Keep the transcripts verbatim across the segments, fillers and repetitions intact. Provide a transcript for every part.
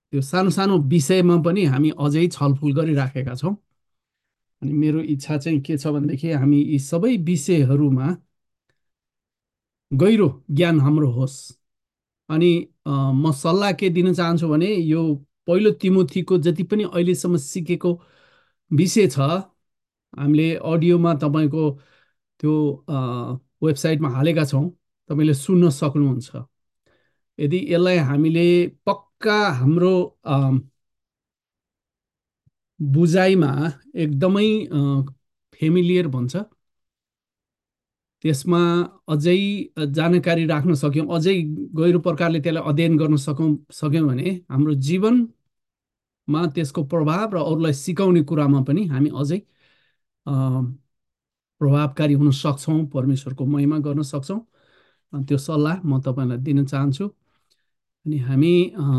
त्यो सानो सानो विषयमा पनि हामी अझै छलफल गरिराखेका छौँ। अनि मेरो इच्छा चाहिँ के छ भनेदेखि हामी यी सबै विषयहरूमा गहिरो ज्ञान हाम्रो होस्। अनि अ, म सल्लाह के दिन चाहन्छु भने यो पहिलो तिमोथीको जति पनि अहिलेसम्म सिकेको विषय छ, हामीले अडियोमा तपाईँको त्यो वेबसाइटमा हालेका छौँ, तपाईँले सुन्न सक्नुहुन्छ। यदि यसलाई हामीले पक्का हाम्रो बुझाइमा एकदमै फेमिलियर भन्छ त्यसमा अझै जानकारी राख्न सक्यौँ, अझै गहिरो प्रकारले त्यसलाई अध्ययन गर्न सकौँ सक्यौँ भने हाम्रो जीवनमा त्यसको प्रभाव र अरूलाई सिकाउने कुरामा पनि हामी अझै प्रभावकारी हुन सक्छौँ, परमेश्वरको महिमा गर्न सक्छौँ। त्यो सल्लाह म तपाईँलाई दिन चाहन्छु। अनि हामी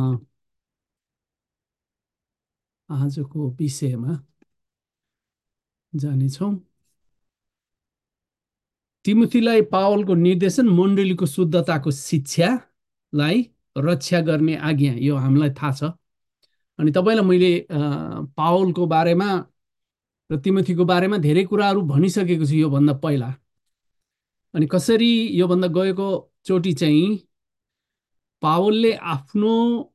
आजको विषयमा जानेछौँ। तिमोथीलाई पावलको निर्देशन मण्डलीको शुद्धताको शिक्षालाई रक्षा गर्ने आज्ञा, यो हामीलाई थाहा छ। अनि तपाईँलाई मैले पावलको बारेमा र तिमोथीको बारेमा धेरै कुराहरू भनिसकेको छु योभन्दा पहिला। अनि कसरी योभन्दा गएको चोटि चाहिँ पावलले आफ्नो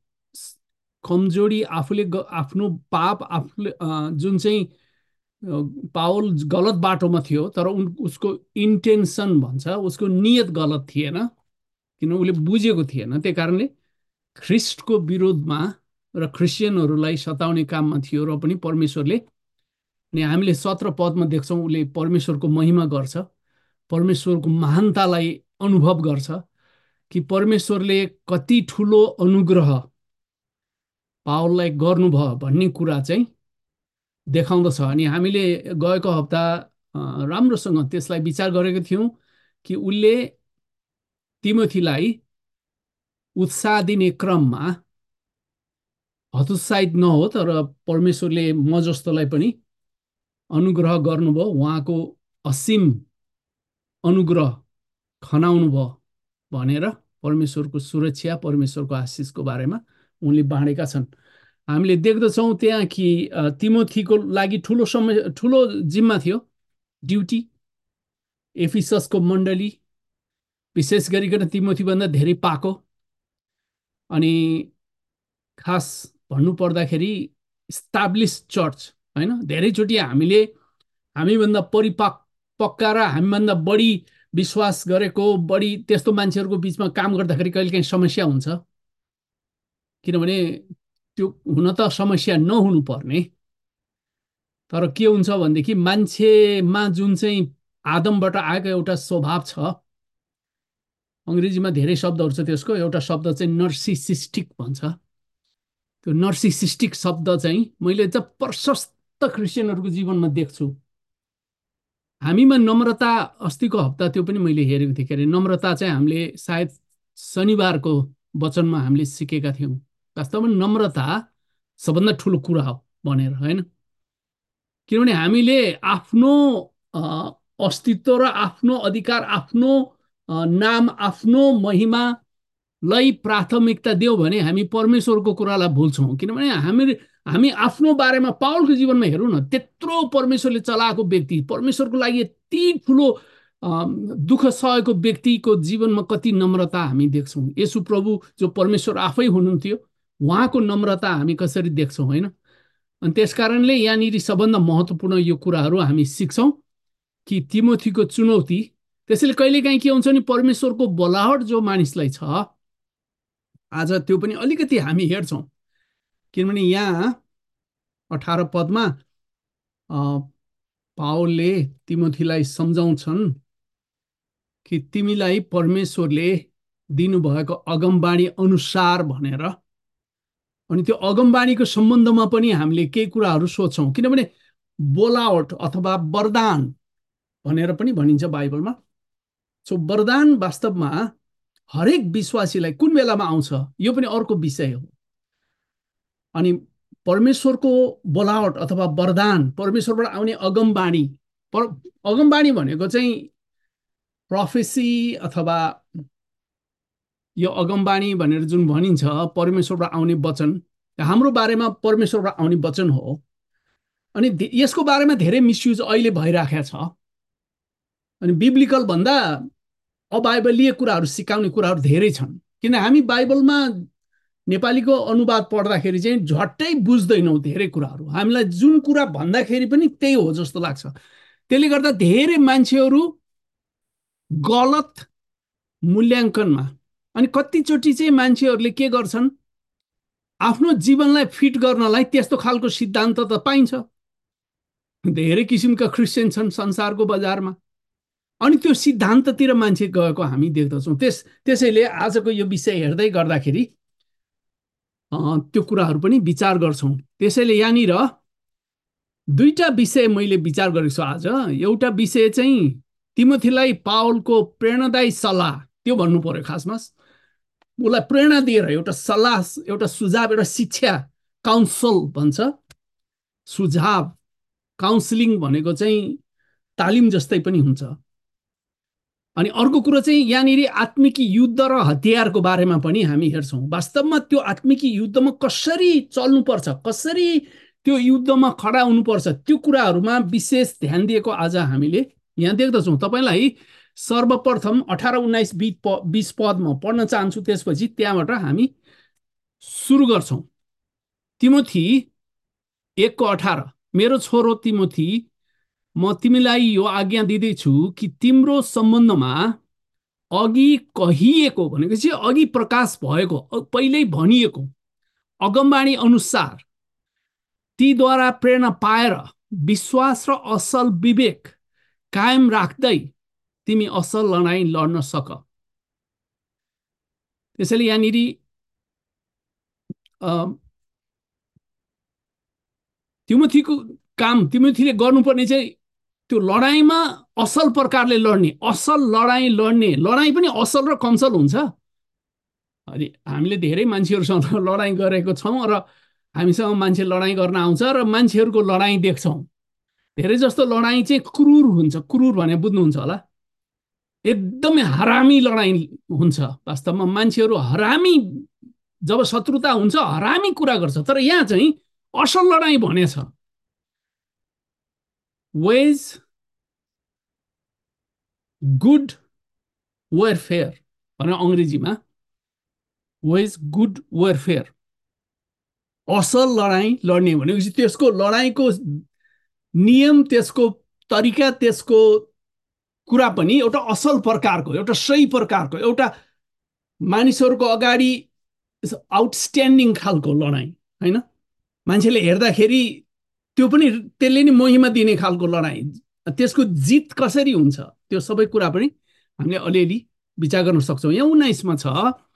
कमजोरी आफूले आफ्नो पाप आफूले जुन चाहिँ पावल गलत बाटोमा थियो, तर उन उसको इन्टेन्सन भन्छ, उसको नियत गलत थिएन, किन उसले बुझेको थिएन। त्यही कारणले ख्रिस्टको विरोधमा र क्रिस्चियनहरूलाई सताउने काममा थियो र पनि परमेश्वरले, अनि हामीले सत्र पदमा देख्छौँ उसले परमेश्वरको महिमा गर्छ, परमेश्वरको महानतालाई अनुभव गर्छ कि परमेश्वरले कति ठुलो अनुग्रह पावललाई गर्नुभयो भन्ने कुरा चाहिँ देखाउँदछ। अनि हामीले गएको हप्ता राम्रोसँग त्यसलाई विचार गरेको थियौँ कि उसले तिमोथीलाई उत्साह दिने क्रममा हतोत्साहित नहो, तर परमेश्वरले म जस्तोलाई पनि अनुग्रह गर्नुभयो, उहाँको असीम अनुग्रह खनाउनु भयो भनेर परमेश्वरको सुरक्षा, परमेश्वरको आशिषको बारेमा उनले बाँडेका छन्। हामीले देख्दछौँ त्यहाँ कि तिमोथीको लागि ठुलो समय ठुलो जिम्मा थियो, ड्युटी। एफिससको मण्डली विशेष गरिकन तिमोथीभन्दा धेरै पाको। अनि खास भन्नु पर्दाखेरि इस्टाब्लिस चर्च, होइन, धेरैचोटि हामीले हामीभन्दा परिपक् पक्का र हामीभन्दा बढी विश्वास गरेको बढी त्यस्तो मान्छेहरूको बिचमा काम गर्दाखेरि कहिलेकाहीँ समस्या हुन्छ। किनभने त्यो हुन त समस्या नहुनु पर्ने, तर के हुन्छ भनेदेखि मान्छेमा जुन चाहिँ आदमबाट आएको एउटा स्वभाव छ, अङ्ग्रेजीमा धेरै शब्दहरू छ त्यसको, एउटा शब्द चाहिँ नर्सिसिस्टिक भन्छ। त्यो नर्सिसिस्टिक शब्द चाहिँ मैले चाहिँ प्रशस्त क्रिस्चियनहरूको जीवनमा देख्छु। हामीमा नम्रता, अस्तिको हप्ता त्यो पनि मैले हेरेको थिएँ, के अरे नम्रता चाहिँ हामीले सायद शनिबारको वचनमा हामीले सिकेका थियौँ। वास्तवमा नम्रता सबभन्दा ठुलो कुरा हो भनेर, होइन? किनभने हामीले आफ्नो अस्तित्व र आफ्नो अधिकार, आफ्नो नाम, आफ्नो महिमालाई प्राथमिकता दियौँ भने हामी परमेश्वरको कुरालाई भुल्छौँ। किनभने हामी हामी आफ्नो बारेमा पावलको जीवनमा हेरौँ न, त्यत्रो परमेश्वरले चलाएको व्यक्ति, परमेश्वरको लागि यति ठुलो दुःख सहेको व्यक्तिको जीवनमा कति नम्रता हामी देख्छौँ। यसु प्रभु जो परमेश्वर आफै हुनुहुन्थ्यो, उहाँको नम्रता हामी कसरी देख्छौँ, होइन? अनि त्यस कारणले यहाँनिर सबभन्दा महत्त्वपूर्ण यो कुराहरू हामी सिक्छौँ कि तिमोथीको चुनौती। त्यसैले कहिलेकाहीँ के हुन्छ भने परमेश्वरको बोलाहट जो मानिसलाई छ, आज त्यो पनि अलिकति हामी हेर्छौँ। किनभने यहाँ अठार पदमा पावलले तिमोथीलाई सम्झाउँछन् कि तिमीलाई परमेश्वरले दिनुभएको अगमबाणी अनुसार भनेर। अनि त्यो अगमबाणीको सम्बन्धमा पनि हामीले केही कुराहरू सोच्छौँ। किनभने बोलावट अथवा वरदान भनेर पनि भनिन्छ बाइबलमा। सो वरदान वास्तवमा हरेक विश्वासीलाई कुन बेलामा आउँछ, यो पनि अर्को विषय हो। अनि परमेश्वरको बोलावट अथवा वरदान, परमेश्वरबाट आउने अगमबाणी, पर अगमबाणी भनेको चाहिँ प्रोफेसी अथवा यो अगमबाणी भनेर जुन भनिन्छ परमेश्वरबाट आउने वचन, हाम्रो बारेमा परमेश्वरबाट आउने वचन हो। अनि यसको बारेमा धेरै मिसयुज अहिले भइराखेको छ। अनि बिब्लिकल भन्दा अबाइबलीय कुराहरू सिकाउने कुराहरू धेरै छन्। किन हामी बाइबलमा नेपालीको अनुवाद पढ्दाखेरि चाहिँ झट्टै बुझ्दैनौँ धेरै कुराहरू। हामीलाई जुन कुरा भन्दाखेरि पनि त्यही हो जस्तो लाग्छ। त्यसले गर्दा धेरै मान्छेहरू गलत मूल्याङ्कनमा, अनि कतिचोटि चाहिँ मान्छेहरूले के गर्छन्, आफ्नो जीवनलाई फिट गर्नलाई त्यस्तो खालको सिद्धान्त त पाइन्छ। धेरै किसिमका क्रिस्चियन छन् संसारको बजारमा, अनि त्यो सिद्धान्ततिर मान्छे गएको हामी देख्दछौँ। त्यस त्यसैले आजको यो विषय हेर्दै गर्दाखेरि त्यो कुराहरू पनि विचार गर्छौँ। त्यसैले यहाँनिर दुईटा विषय मैले विचार गरेको छु आज। एउटा विषय चाहिँ तिमोथीलाई पावलको प्रेरणादायी सल्लाह, त्यो भन्नु पर्यो खासमा। उसलाई प्रेरणा दिएर एउटा सल्लाह, एउटा सुझाव, एउटा शिक्षा, काउन्सल भन्छ। सुझाव, काउन्सिलिङ भनेको चाहिँ तालिम जस्तै पनि हुन्छ। अनि अर्को कुरो चाहिँ यहाँनिर आत्मिक युद्ध र हतियारको बारेमा पनि हामी हेर्छौँ। वास्तवमा त्यो आत्मिक युद्धमा कसरी चल्नुपर्छ, कसरी त्यो युद्धमा खडा हुनुपर्छ, त्यो कुराहरूमा विशेष ध्यान दिएको आज हामीले यहाँ देख्दछौँ। तपाईँलाई सर्वप्रथम अठार उन्नाइस बिस पद म पढ्न चाहन्छु, त्यसपछि त्यहाँबाट हामी सुरु गर्छौँ। तिमोथी एकको अठार, मेरो छोरो तिमोथी, म तिमीलाई यो आज्ञा दिँदैछु कि तिम्रो सम्बन्धमा अघि कहिएको, भनेपछि अघि प्रकाश भएको, पहिल्यै भनिएको अगमबाणी अनुसार तीद्वारा प्रेरणा पाएर विश्वास र असल विवेक कायम राख्दै तिमी असल लडाईँ लड्न सक। त्यसैले यहाँनिर तिमोथीको काम, तिमोथीले गर्नुपर्ने चाहिँ त्यो लडाईँमा असल प्रकारले लड्ने, असल लडाईँ लड्ने। लडाईँ पनि असल र कमसल हुन्छ। अनि हामीले धेरै मान्छेहरूसँग लडाईँ गरेको छौँ र हामीसँग मान्छे लडाईँ गर्न आउँछ र मान्छेहरूको लडाईँ देख्छौँ। धेरै जस्तो लडाईँ चाहिँ क्रूर हुन्छ। क्रूर भने बुझ्नुहुन्छ होला, एकदमै हरामी लडाईँ हुन्छ। वास्तवमा मान्छेहरू हरामी, जब शत्रुता हुन्छ हरामी कुरा गर्छ। तर यहाँ चाहिँ असल लडाईँ भनेछ। वेज गुड वेयरफेयर भने अङ्ग्रेजीमा, वेज गुड वेयरफेयर, असल लडाईँ लड्ने भनेपछि त्यसको लडाईँको नियम, त्यसको तरिका, त्यसको कुरा पनि एउटा असल प्रकारको, एउटा सही प्रकारको, एउटा मानिसहरूको अगाडि आउटस्ट्यान्डिङ खालको लडाईँ होइन। मान्छेले हेर्दाखेरि त्यो पनि त्यसले नै महिमा दिने खालको लडाईँ। त्यसको जित कसरी हुन्छ त्यो सबै कुरा पनि हामीले अलिअलि विचार गर्न सक्छौँ। यहाँ उन्नाइसमा छ,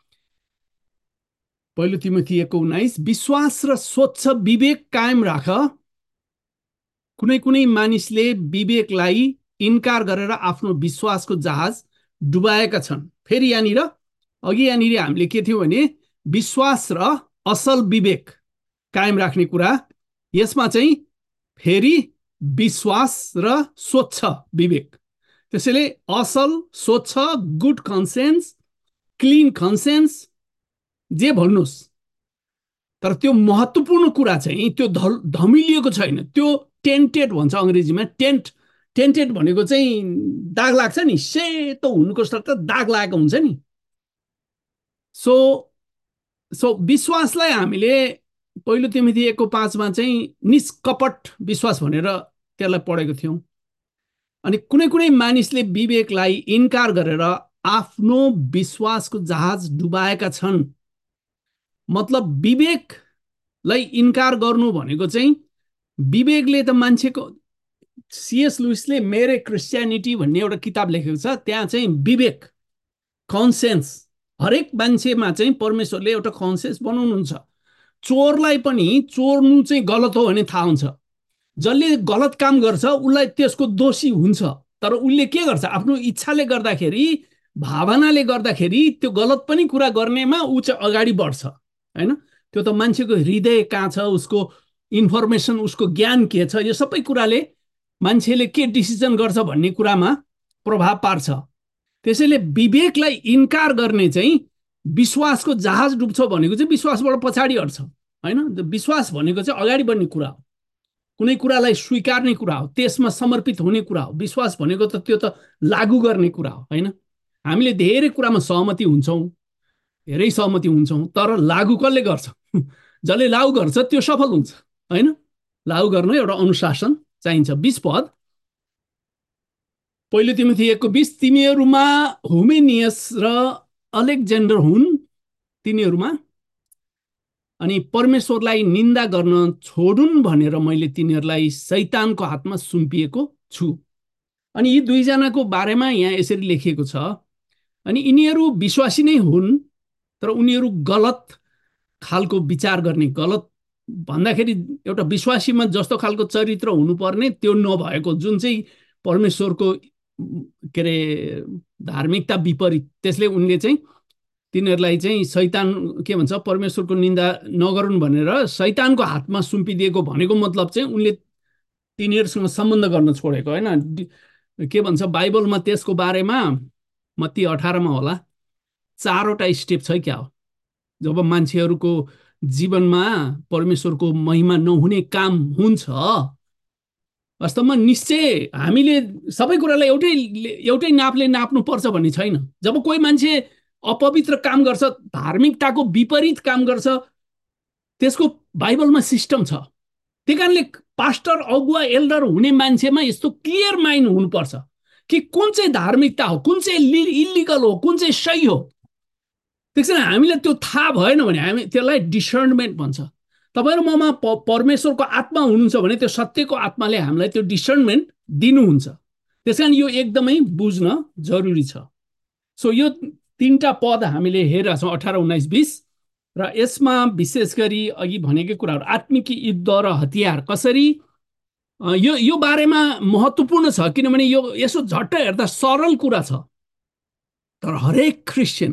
पहिलो तिमोथी एकको उन्नाइस, विश्वास र स्वच्छ विवेक कायम राख। कुनै कुनै मानिसले विवेकलाई इन्कार गरेर आफ्नो विश्वासको जहाज डुबाएका छन्। फेरि यहाँनिर अघि यहाँनिर हामीले के थियो भने विश्वास र असल विवेक कायम राख्ने कुरा, यसमा चाहिँ फेरि विश्वास र स्वच्छ विवेक। त्यसैले असल, स्वच्छ, गुड कन्सेन्स, क्लिन कन्सेन्स, जे भन्नुहोस्, तर त्यो महत्त्वपूर्ण कुरा चाहिँ त्यो धमिलिएको छैन। त्यो टेन्टेड भन्छ अङ्ग्रेजीमा। टेन्ट टेन्टेड भनेको चाहिँ दाग लाग्छ नि, सेतो हुनुको सट्टा दाग लागेको हुन्छ नि। सो सो विश्वासलाई हामीले पहिलो तिमोथी एकको पाँचमा चाहिँ निष्कपट विश्वास भनेर त्यसलाई पढेको थियौँ। अनि कुनै कुनै मानिसले विवेकलाई इन्कार गरेर आफ्नो विश्वासको जहाज डुबाएका छन्। मतलब विवेकलाई इन्कार गर्नु भनेको चाहिँ, विवेकले त मान्छेको, सीएस लुइसले मेरे क्रिस्चियनिटी भन्ने एउटा किताब लेखेको छ, त्यहाँ चाहिँ विवेक, कन्सेन्स, हरेक मान्छेमा चाहिँ परमेश्वरले एउटा कन्सेन्स बनाउनुहुन्छ। चोरलाई पनि चोर्नु चाहिँ गलत हो भने थाहा हुन्छ। जसले गलत काम गर्छ उसलाई त्यसको दोषी हुन्छ, तर उसले के गर्छ, आफ्नो इच्छाले गर्दाखेरि, भावनाले गर्दाखेरि त्यो गलत पनि कुरा गर्नेमा ऊ चाहिँ अगाडि बढ्छ होइन। त्यो त मान्छेको हृदय कहाँ छ, उसको इन्फर्मेसन, उसको ज्ञान के छ, यो सबै कुराले मान्छेले के डिसिजन गर्छ भन्ने कुरामा प्रभाव पार्छ। त्यसैले विवेकलाई इन्कार गर्ने चाहिँ विश्वासको जहाज डुब्छ भनेको चाहिँ विश्वासबाट पछाडि हट्छ होइन। विश्वास भनेको चाहिँ अगाडि बढ्ने कुरा हो, कुनै कुरालाई स्वीकार्ने कुरा हो, त्यसमा समर्पित हुने कुरा हो। विश्वास भनेको त त्यो त लागू गर्ने कुरा हो, होइन। हामीले धेरै कुरामा सहमति हुन्छौँ, धेरै सहमति हुन्छौँ, तर लागू कसले गर्छ? जसले लागू गर्छ त्यो सफल हुन्छ, होइन। लागू गर्न एउटा अनुशासन चाहिन्छ। बिस पद, पहिलो तिमोथी एकको बिस, तिमीहरूमा हुमेनियस र अलेक्जेन्डर हुन्, तिनीहरूमा अनि परमेश्वरलाई निन्दा गर्न छोडुन् भनेर मैले तिनीहरूलाई शैतानको हातमा सुम्पिएको छु। अनि यी दुईजनाको बारेमा यहाँ यसरी लेखिएको छ, अनि यिनीहरू विश्वासी नै हुन्, तर उनीहरू गलत खालको विचार गर्ने, गलत भन्दाखेरि एउटा विश्वासीमा जस्तो खालको चरित्र हुनुपर्ने त्यो नभएको, जुन चाहिँ परमेश्वरको के अरे धार्मिकता विपरीत, त्यसले उनले चाहिँ तिनीहरूलाई चाहिँ शैतान के भन्छ, परमेश्वरको निन्दा नगरून् भनेर शैतानको हातमा सुम्पिदिएको भनेको मतलब चाहिँ उनले तिनीहरूसँग सम्बन्ध गर्न छोडेको, होइन। के भन्छ बाइबलमा त्यसको बारेमा, मत्ती अठारमा होला, चारवटा स्टेप छ क्या हो। जब मान्छेहरूको जीवनमा परमेश्वरको महिमा नहुने काम हुन्छ, वास्तवमा निश्चय हामीले सबै कुरालाई एउटै एउटै नापले नाप्नुपर्छ भन्ने छैन। जब कोही मान्छे अपवित्र काम गर्छ, धार्मिकताको विपरीत काम गर्छ, त्यसको बाइबलमा सिस्टम छ। त्यही कारणले पास्टर, अगुवा, एल्डर हुने मान्छेमा यस्तो क्लियर माइन्ड हुनुपर्छ कि कुन चाहिँ धार्मिकता हो, कुन चाहिँ इलिगल हो, कुन चाहिँ सही हो। त्यसैले हामीलाई त्यो थाहा भएन भने हामी त्यसलाई डिसर्नमेन्ट भन्छ। तपाईँ र ममा परमेश्वरको आत्मा हुनुहुन्छ भने त्यो सत्यको आत्माले हामीलाई त्यो डिसर्नमेन्ट दिनुहुन्छ। त्यस कारण यो एकदमै बुझ्न जरुरी छ। सो यो तीनटा पद हामीले हेरेका छौँ, अठार, उन्नाइस, बिस, र यसमा विशेष गरी अघि भनेकै कुराहरू, आत्मिक युद्ध र हतियार कसरी, यो यो बारेमा महत्त्वपूर्ण छ, किनभने यो यसो झट्ट हेर्दा सरल कुरा छ, तर हरेक क्रिस्चियन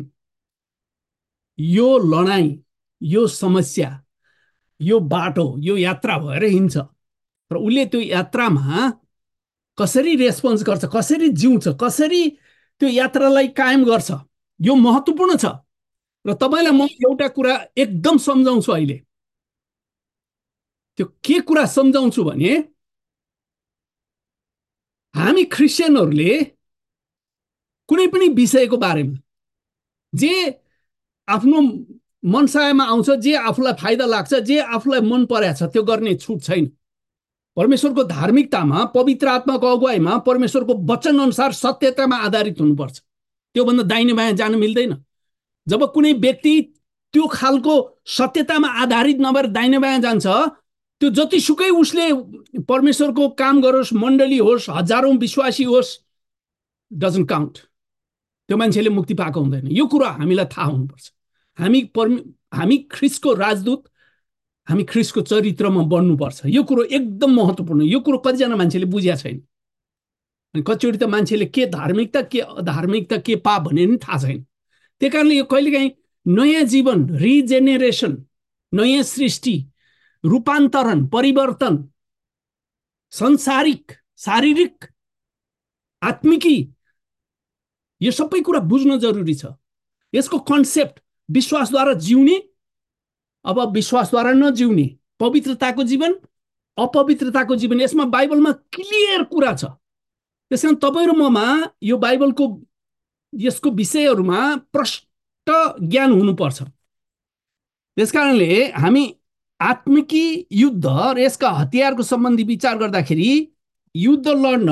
यो लडाईँ, यो समस्या, यो बाटो, यो यात्रा भएर हिँड्छ, र उसले त्यो यात्रामा कसरी रेस्पोन्स गर्छ, कसरी जिउँछ, कसरी त्यो यात्रालाई कायम गर्छ, यो महत्त्वपूर्ण छ। र तपाईँलाई म एउटा कुरा एकदम सम्झाउँछु अहिले। त्यो के कुरा सम्झाउँछु भने, हामी क्रिस्चियनहरूले कुनै पनि विषयको बारेमा जे आफ्नो मनसायमा आउँछ, जे आफूलाई फाइदा लाग्छ, जे आफूलाई मन परेको छ त्यो गर्ने छुट छैन। परमेश्वरको धार्मिकतामा, पवित्र आत्माको अगुवाईमा, परमेश्वरको वचन अनुसार सत्यतामा आधारित हुनुपर्छ। त्योभन्दा दाहिने बायाँ जान मिल्दैन। जब कुनै व्यक्ति त्यो खालको सत्यतामा आधारित नभएर दाहिने बायाँ जान्छ, त्यो जतिसुकै उसले परमेश्वरको काम गरोस्, मण्डली होस्, हजारौं विश्वासी होस्, डजन्ट काउन्ट। त्यो मान्छेले मुक्ति पाएको हुँदैन। यो कुरा हामीलाई थाहा हुनुपर्छ। हामी परमे हामी ख्रिस्टको राजदूत, हामी ख्रिस्टको चरित्रमा बन्नुपर्छ। यो कुरो एकदम महत्त्वपूर्ण। यो कुरो कतिजना मान्छेले बुझेको छैन। अनि कतिचोटि त मान्छेले के धार्मिकता, के अधार्मिकता, के पाप भन्ने पनि थाहा छैन। त्यही कारणले यो कहिलेकाहीँ नयाँ जीवन, रिजेनेरेसन, नयाँ सृष्टि, रूपान्तरण, परिवर्तन, संसारिक, शारीरिक, आत्मिकी, यो सबै कुरा बुझ्न जरुरी छ। यसको कन्सेप्ट, विश्वासद्वारा जिउने, अब विश्वासद्वारा नजिउने, पवित्रताको जीवन, अपवित्रताको जीवन, यसमा बाइबलमा क्लियर कुरा छ। त्यसकारण तपाईँ र ममा यो बाइबलको यसको विषयहरूमा प्रष्ट ज्ञान हुनुपर्छ। त्यसकारणले हामी आत्मिकी युद्ध र यसका हतियारको सम्बन्धी विचार गर्दाखेरि, युद्ध लड्न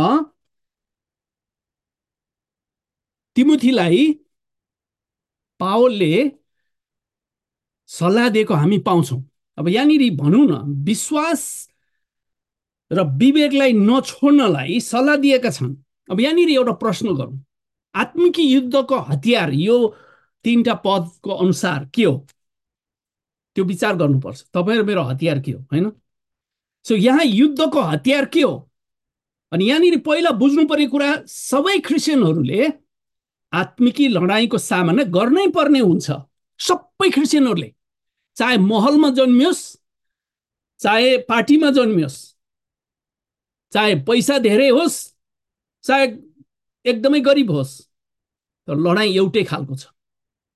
तिमोथीलाई पावलले सल्लाह दिएको हामी पाउँछौँ। अब यहाँनिर भनौँ न, विश्वास र विवेकलाई नछोड्नलाई सल्लाह दिएका छन्। अब यहाँनिर एउटा प्रश्न गरौँ, आत्मिकी युद्धको हतियार यो तीनटा पदको अनुसार के हो? त्यो विचार गर्नुपर्छ। तपाईँ र मेरो हतियार के हो, होइन? सो यहाँ युद्धको हतियार के हो? अनि यहाँनिर पहिला बुझ्नु पर्ने कुरा, सबै क्रिस्चियनहरूले आत्मिकी लडाईँको सामना गर्नै पर्ने हुन्छ। सबै क्रिस्चियनहरूले, चाहे महलमा जन्मियोस्, चाहे पार्टीमा जन्मियोस्, चाहे पैसा धेरै होस्, चाहे एकदमै गरिब होस्, तर लडाईँ एउटै खालको छ।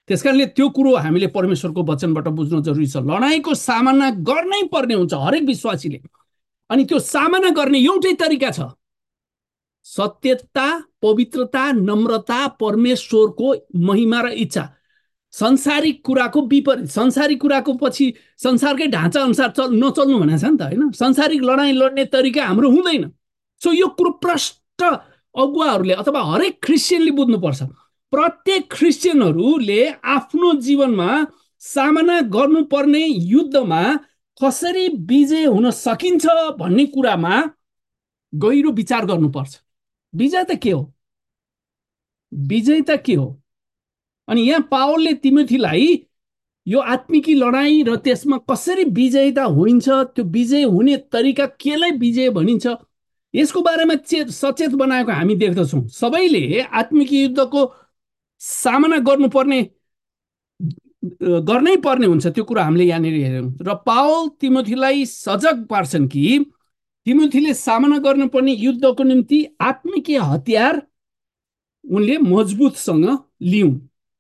त्यसकारणले त्यो कुरो हामीले परमेश्वरको वचनबाट बुझ्न जरुरी छ। लडाईँको सामना गर्नै पर्ने हुन्छ हरेक विश्वासीले। अनि त्यो सामना गर्ने एउटै तरिका छ, सत्यता, पवित्रता, नम्रता, परमेश्वरको महिमा र इच्छा। संसारिक कुराको विपरीत, संसारिक कुराको पछि संसारकै ढाँचा अनुसार चल नचल्नु भनेको छ नि त, होइन? संसारिक लडाईँ लड्ने तरिका हाम्रो हुँदैन। सो यो कुरो प्रष्ट अगुवाहरूले अथवा हरेक क्रिस्चियनले बुझ्नुपर्छ। प्रत्येक क्रिस्चियनहरूले आफ्नो जीवनमा सामना गर्नुपर्ने युद्धमा कसरी विजय हुन सकिन्छ भन्ने कुरामा गहिरो विचार गर्नुपर्छ। विजय त के हो? विजय त के हो? अनि यहाँ पावलले तिमोथीलाई यो आत्मिकी लडाईँ र त्यसमा कसरी विजयता हुन्छ, त्यो विजय हुने तरिका केलाई विजय भनिन्छ, यसको बारेमा चेत सचेत बनाएको हामी देख्दछौँ। सबैले आत्मिकी युद्धको सामना गर्नुपर्ने गर्नै पर्ने हुन्छ, त्यो कुरा हामीले यहाँनिर हेर्यौँ। र पावल तिमोथीलाई सजग पार्छन् कि तिमोथीले सामना गर्नुपर्ने युद्धको निम्ति आत्मिकी हतियार उनले मजबुतसँग लिउन्।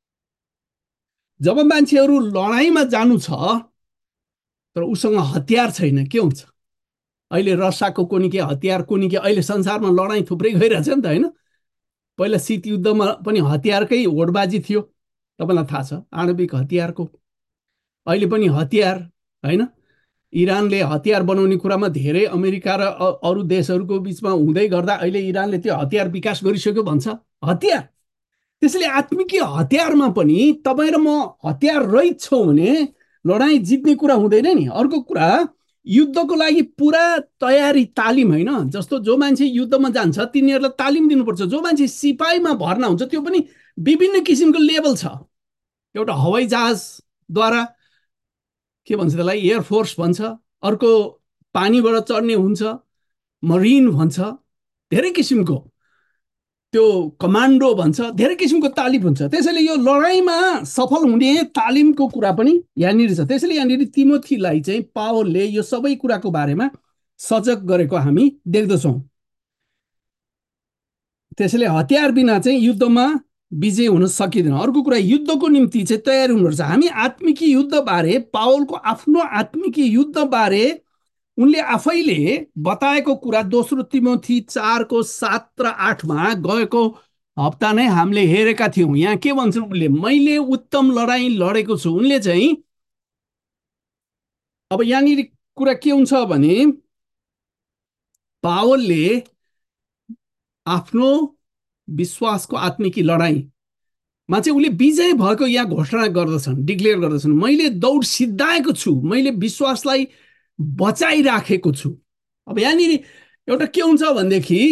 जब मान्छेहरू लडाईँमा जानु छ तर उसँग हतियार छैन, के हुन्छ? अहिले रसियाको कुनै के हतियार, कुनै के, अहिले संसारमा लडाईँ थुप्रै गइरहेछ नि त, होइन? पहिला शीत युद्धमा पनि हतियारकै होडबाजी थियो, तपाईँलाई थाहा छ, आणविक हतियारको। अहिले पनि हतियार, होइन? इरानले हतियार बनाउने कुरामा धेरै अमेरिका र अरू देशहरूको बिचमा हुँदै गर्दा अहिले इरानले त्यो हतियार विकास गरिसक्यो भन्छ। हतियार, त्यसैले आत्मिकी हतियारमा पनि तपाईँ र म हतियार रहित छौँ भने लडाईँ जित्ने कुरा हुँदैन नि। अर्को कुरा, युद्धको लागि पुरा तयारी, तालिम, होइन? जस्तो जो मान्छे युद्धमा जान्छ तिनीहरूलाई तालिम दिनुपर्छ। जो मान्छे सिपाहीमा भर्ना हुन्छ त्यो पनि विभिन्न किसिमको लेभल छ। एउटा हवाई जहाजद्वारा, के भन्छ त्यसलाई, एयरफोर्स भन्छ, अर्को पानीबाट चढ्ने हुन्छ, मरिन भन्छ, धेरै किसिमको, त्यो कमान्डो भन्छ, धेरै किसिमको तालिम हुन्छ। त्यसैले यो लडाईँमा सफल हुने तालिमको कुरा पनि यहाँनिर छ। त्यसैले यहाँनिर तिमोथीलाई चाहिँ पावलले यो सबै कुराको बारेमा सजग गरेको हामी देख्दछौँ। त्यसैले हतियार बिना चाहिँ युद्धमा विजय हुन सकिँदैन। अर्को कुरा, युद्धको निम्ति चाहिँ तयारी हुनुपर्छ। हामी आत्मिकी युद्धबारे, पावलको आफ्नो आत्मिकी युद्धबारे उनले आफैले बताएको कुरा दोस्रो तिमोथी चारको सात र आठमा गएको हप्ता नै हामीले हेरेका थियौँ। यहाँ के भन्छ उनले? मैले उत्तम लडाईँ लडेको छु। उनले चाहिँ अब यहाँनिर कुरा के हुन्छ भने पावलले आफ्नो विश्वासको आत्मिकी लडाईँमा चाहिँ उसले विजय भएको यहाँ घोषणा गर्दछन्, डिक्लेयर गर्दछन्। मैले दौड सिद्धाएको छु, मैले विश्वासलाई बचाइराखेको छु। अब यहाँनिर एउटा के हुन्छ भनेदेखि,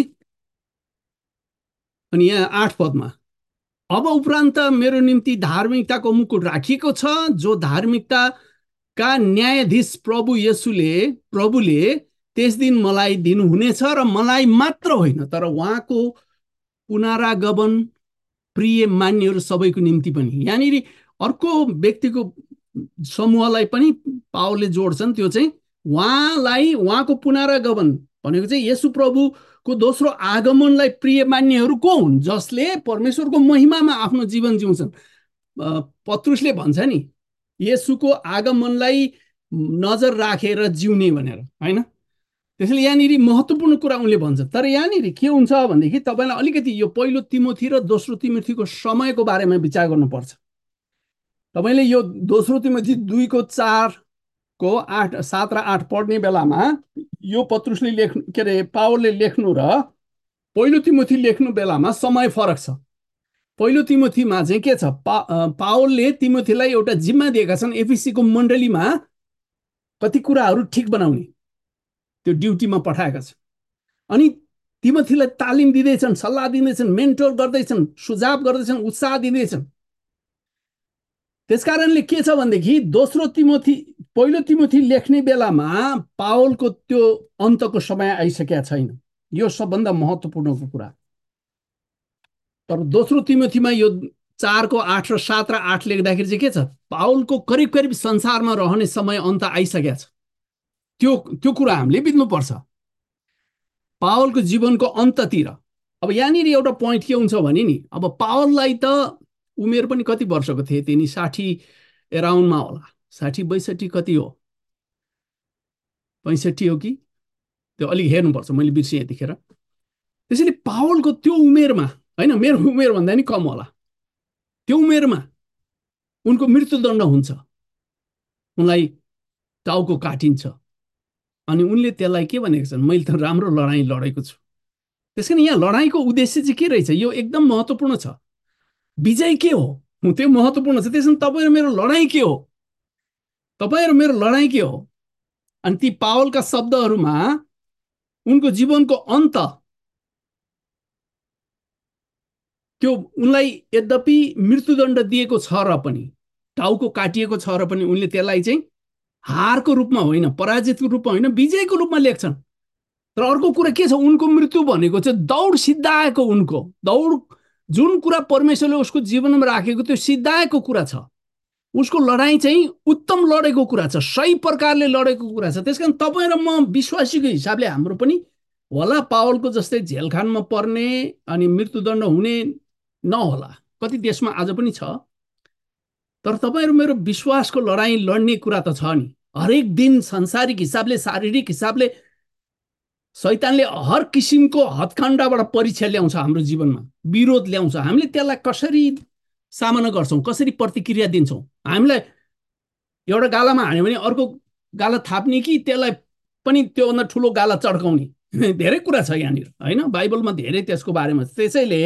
अनि यहाँ आठ पदमा, अब उपरान्त मेरो निम्ति धार्मिकताको मुकुट राखिएको छ, जो धार्मिकताका न्यायाधीश प्रभु येशूले प्रभुले त्यस दिन मलाई दिनुहुनेछ, र मलाई मात्र होइन तर उहाँको पुनरागमन प्रिय मान्यहरू सबैको निम्ति पनि। यहाँनिर अर्को व्यक्तिको समूहलाई पनि पावलले जोड्छन्, त्यो चाहिँ उहाँलाई, उहाँको पुनरागमन भनेको चाहिँ येशू प्रभुको दोस्रो आगमनलाई प्रिय मान्यहरू को हुन्? जसले परमेश्वरको महिमामा आफ्नो जीवन जिउँछन्। पत्रुसले भन्छ नि, येशूको आगमनलाई नजर राखेर जिउने भनेर, होइन? त्यसैले यहाँनिर महत्त्वपूर्ण कुरा उनले भन्छ। तर यहाँनिर के हुन्छ भनेदेखि तपाईँलाई अलिकति यो पहिलो तिमोथी र दोस्रो तिमोथीको समयको बारेमा विचार गर्नुपर्छ। तपाईँले यो दोस्रो तिमोथी दुईको चारको आठ सात र आठ पढ्ने बेलामा यो पत्रुसले लेख्नु, के अरे पावलले लेख्नु र पहिलो तिमोथी लेख्नु बेलामा समय फरक छ। पहिलो तिमोथीमा चाहिँ के छ, पा पावलले तिमोथीलाई एउटा जिम्मा दिएका छन्, एफिसीको मण्डलीमा कति कुराहरू ठिक बनाउने, त्यो ड्युटीमा पठाएका छन्। अनि तिमोथीलाई तालिम दिँदैछन्, सल्लाह दिँदैछन्, मेन्टोर गर्दैछन्, सुझाव गर्दैछन्, उत्साह दिँदैछन्। त्यसकारणले के छ भनेदेखि दोस्रो तिमोथी पहिलो तिमोथी लेख्ने बेलामा पावलको त्यो अन्तको समय आइसकेका छैन। यो सबभन्दा महत्त्वपूर्णको कुरा। तर दोस्रो तिमोथीमा यो चारको आठ र सात र आठ लेख्दाखेरि चाहिँ के छ, पावलको करिब करिब संसारमा रहने समय अन्त आइसकेको छ। त्यो त्यो कुरा हामीले बुझ्नुपर्छ पावलको जीवनको अन्ततिर। अब यहाँनिर एउटा पोइन्ट के हुन्छ भने नि, अब पावललाई त उमेर पनि कति वर्षको थिए तिनी? साठी एराउन्डमा होला, साठी बैसठी कति हो, पैँसठी हो कि, त्यो अलिक हेर्नुपर्छ, मैले बिर्सेँ यतिखेर। त्यसैले पावलको त्यो उमेरमा, होइन मेरो उमेर भन्दा नि कम होला, त्यो उमेरमा उनको मृत्युदण्ड हुन्छ, उनलाई टाउको काटिन्छ, अनि उनले त्यसलाई के भनेको छन्, मैले त राम्रो लडाइँ लडेको छु। त्यस कारण यहाँ लडाइँको उद्देश्य चाहिँ के रहेछ, यो एकदम महत्त्वपूर्ण छ। विजय के हो त्यो महत्त्वपूर्ण छ। त्यसैले तपाईँ र मेरो लडाइँ के हो, तपाईँ र मेरो लडाइँ के हो? अनि ती पावलका शब्दहरूमा उनको जीवनको अन्त, त्यो उनलाई यद्यपि मृत्युदण्ड दिएको छ र पनि, टाउको काटिएको छ र पनि, उनले त्यसलाई चाहिँ हारको रूपमा होइन, पराजितको रूपमा होइन, विजयको रूपमा लेख्छन्। तर अर्को कुरा के छ, उनको मृत्यु भनेको चाहिँ दौड सिद्धाएको, उनको दौड जुन कुरा परमेश्वरले उसको जीवनमा राखेको त्यो सिद्धाएको कुरा छ। उसको लडाइँ चाहिँ उत्तम लडेको कुरा छ, सही प्रकारले लडेको कुरा छ। त्यसकारण तपाईँ र म विश्वासीको हिसाबले हाम्रो पनि होला पावलको जस्तै झेलखानमा पर्ने अनि मृत्युदण्ड हुने नहोला, कति देशमा आज पनि छ। तर तपाईँ र मेरो विश्वासको लडाइँ लड्ने कुरा त छ नि। हरेक दिन सांसारिक हिसाबले, शारीरिक हिसाबले शैतानले हर किसिमको हत्खण्डबाट परीक्षा ल्याउँछ हाम्रो जीवनमा, विरोध ल्याउँछ। हामीले त्यसलाई कसरी सामना गर्छौँ, कसरी प्रतिक्रिया दिन्छौँ? हामीलाई एउटा गालामा हान्यो भने अर्को गाला थाप्ने कि त्यसलाई पनि त्योभन्दा ठुलो गाला चड्काउने, धेरै कुरा छ यहाँनिर, होइन? बाइबलमा धेरै त्यसको बारेमा। त्यसैले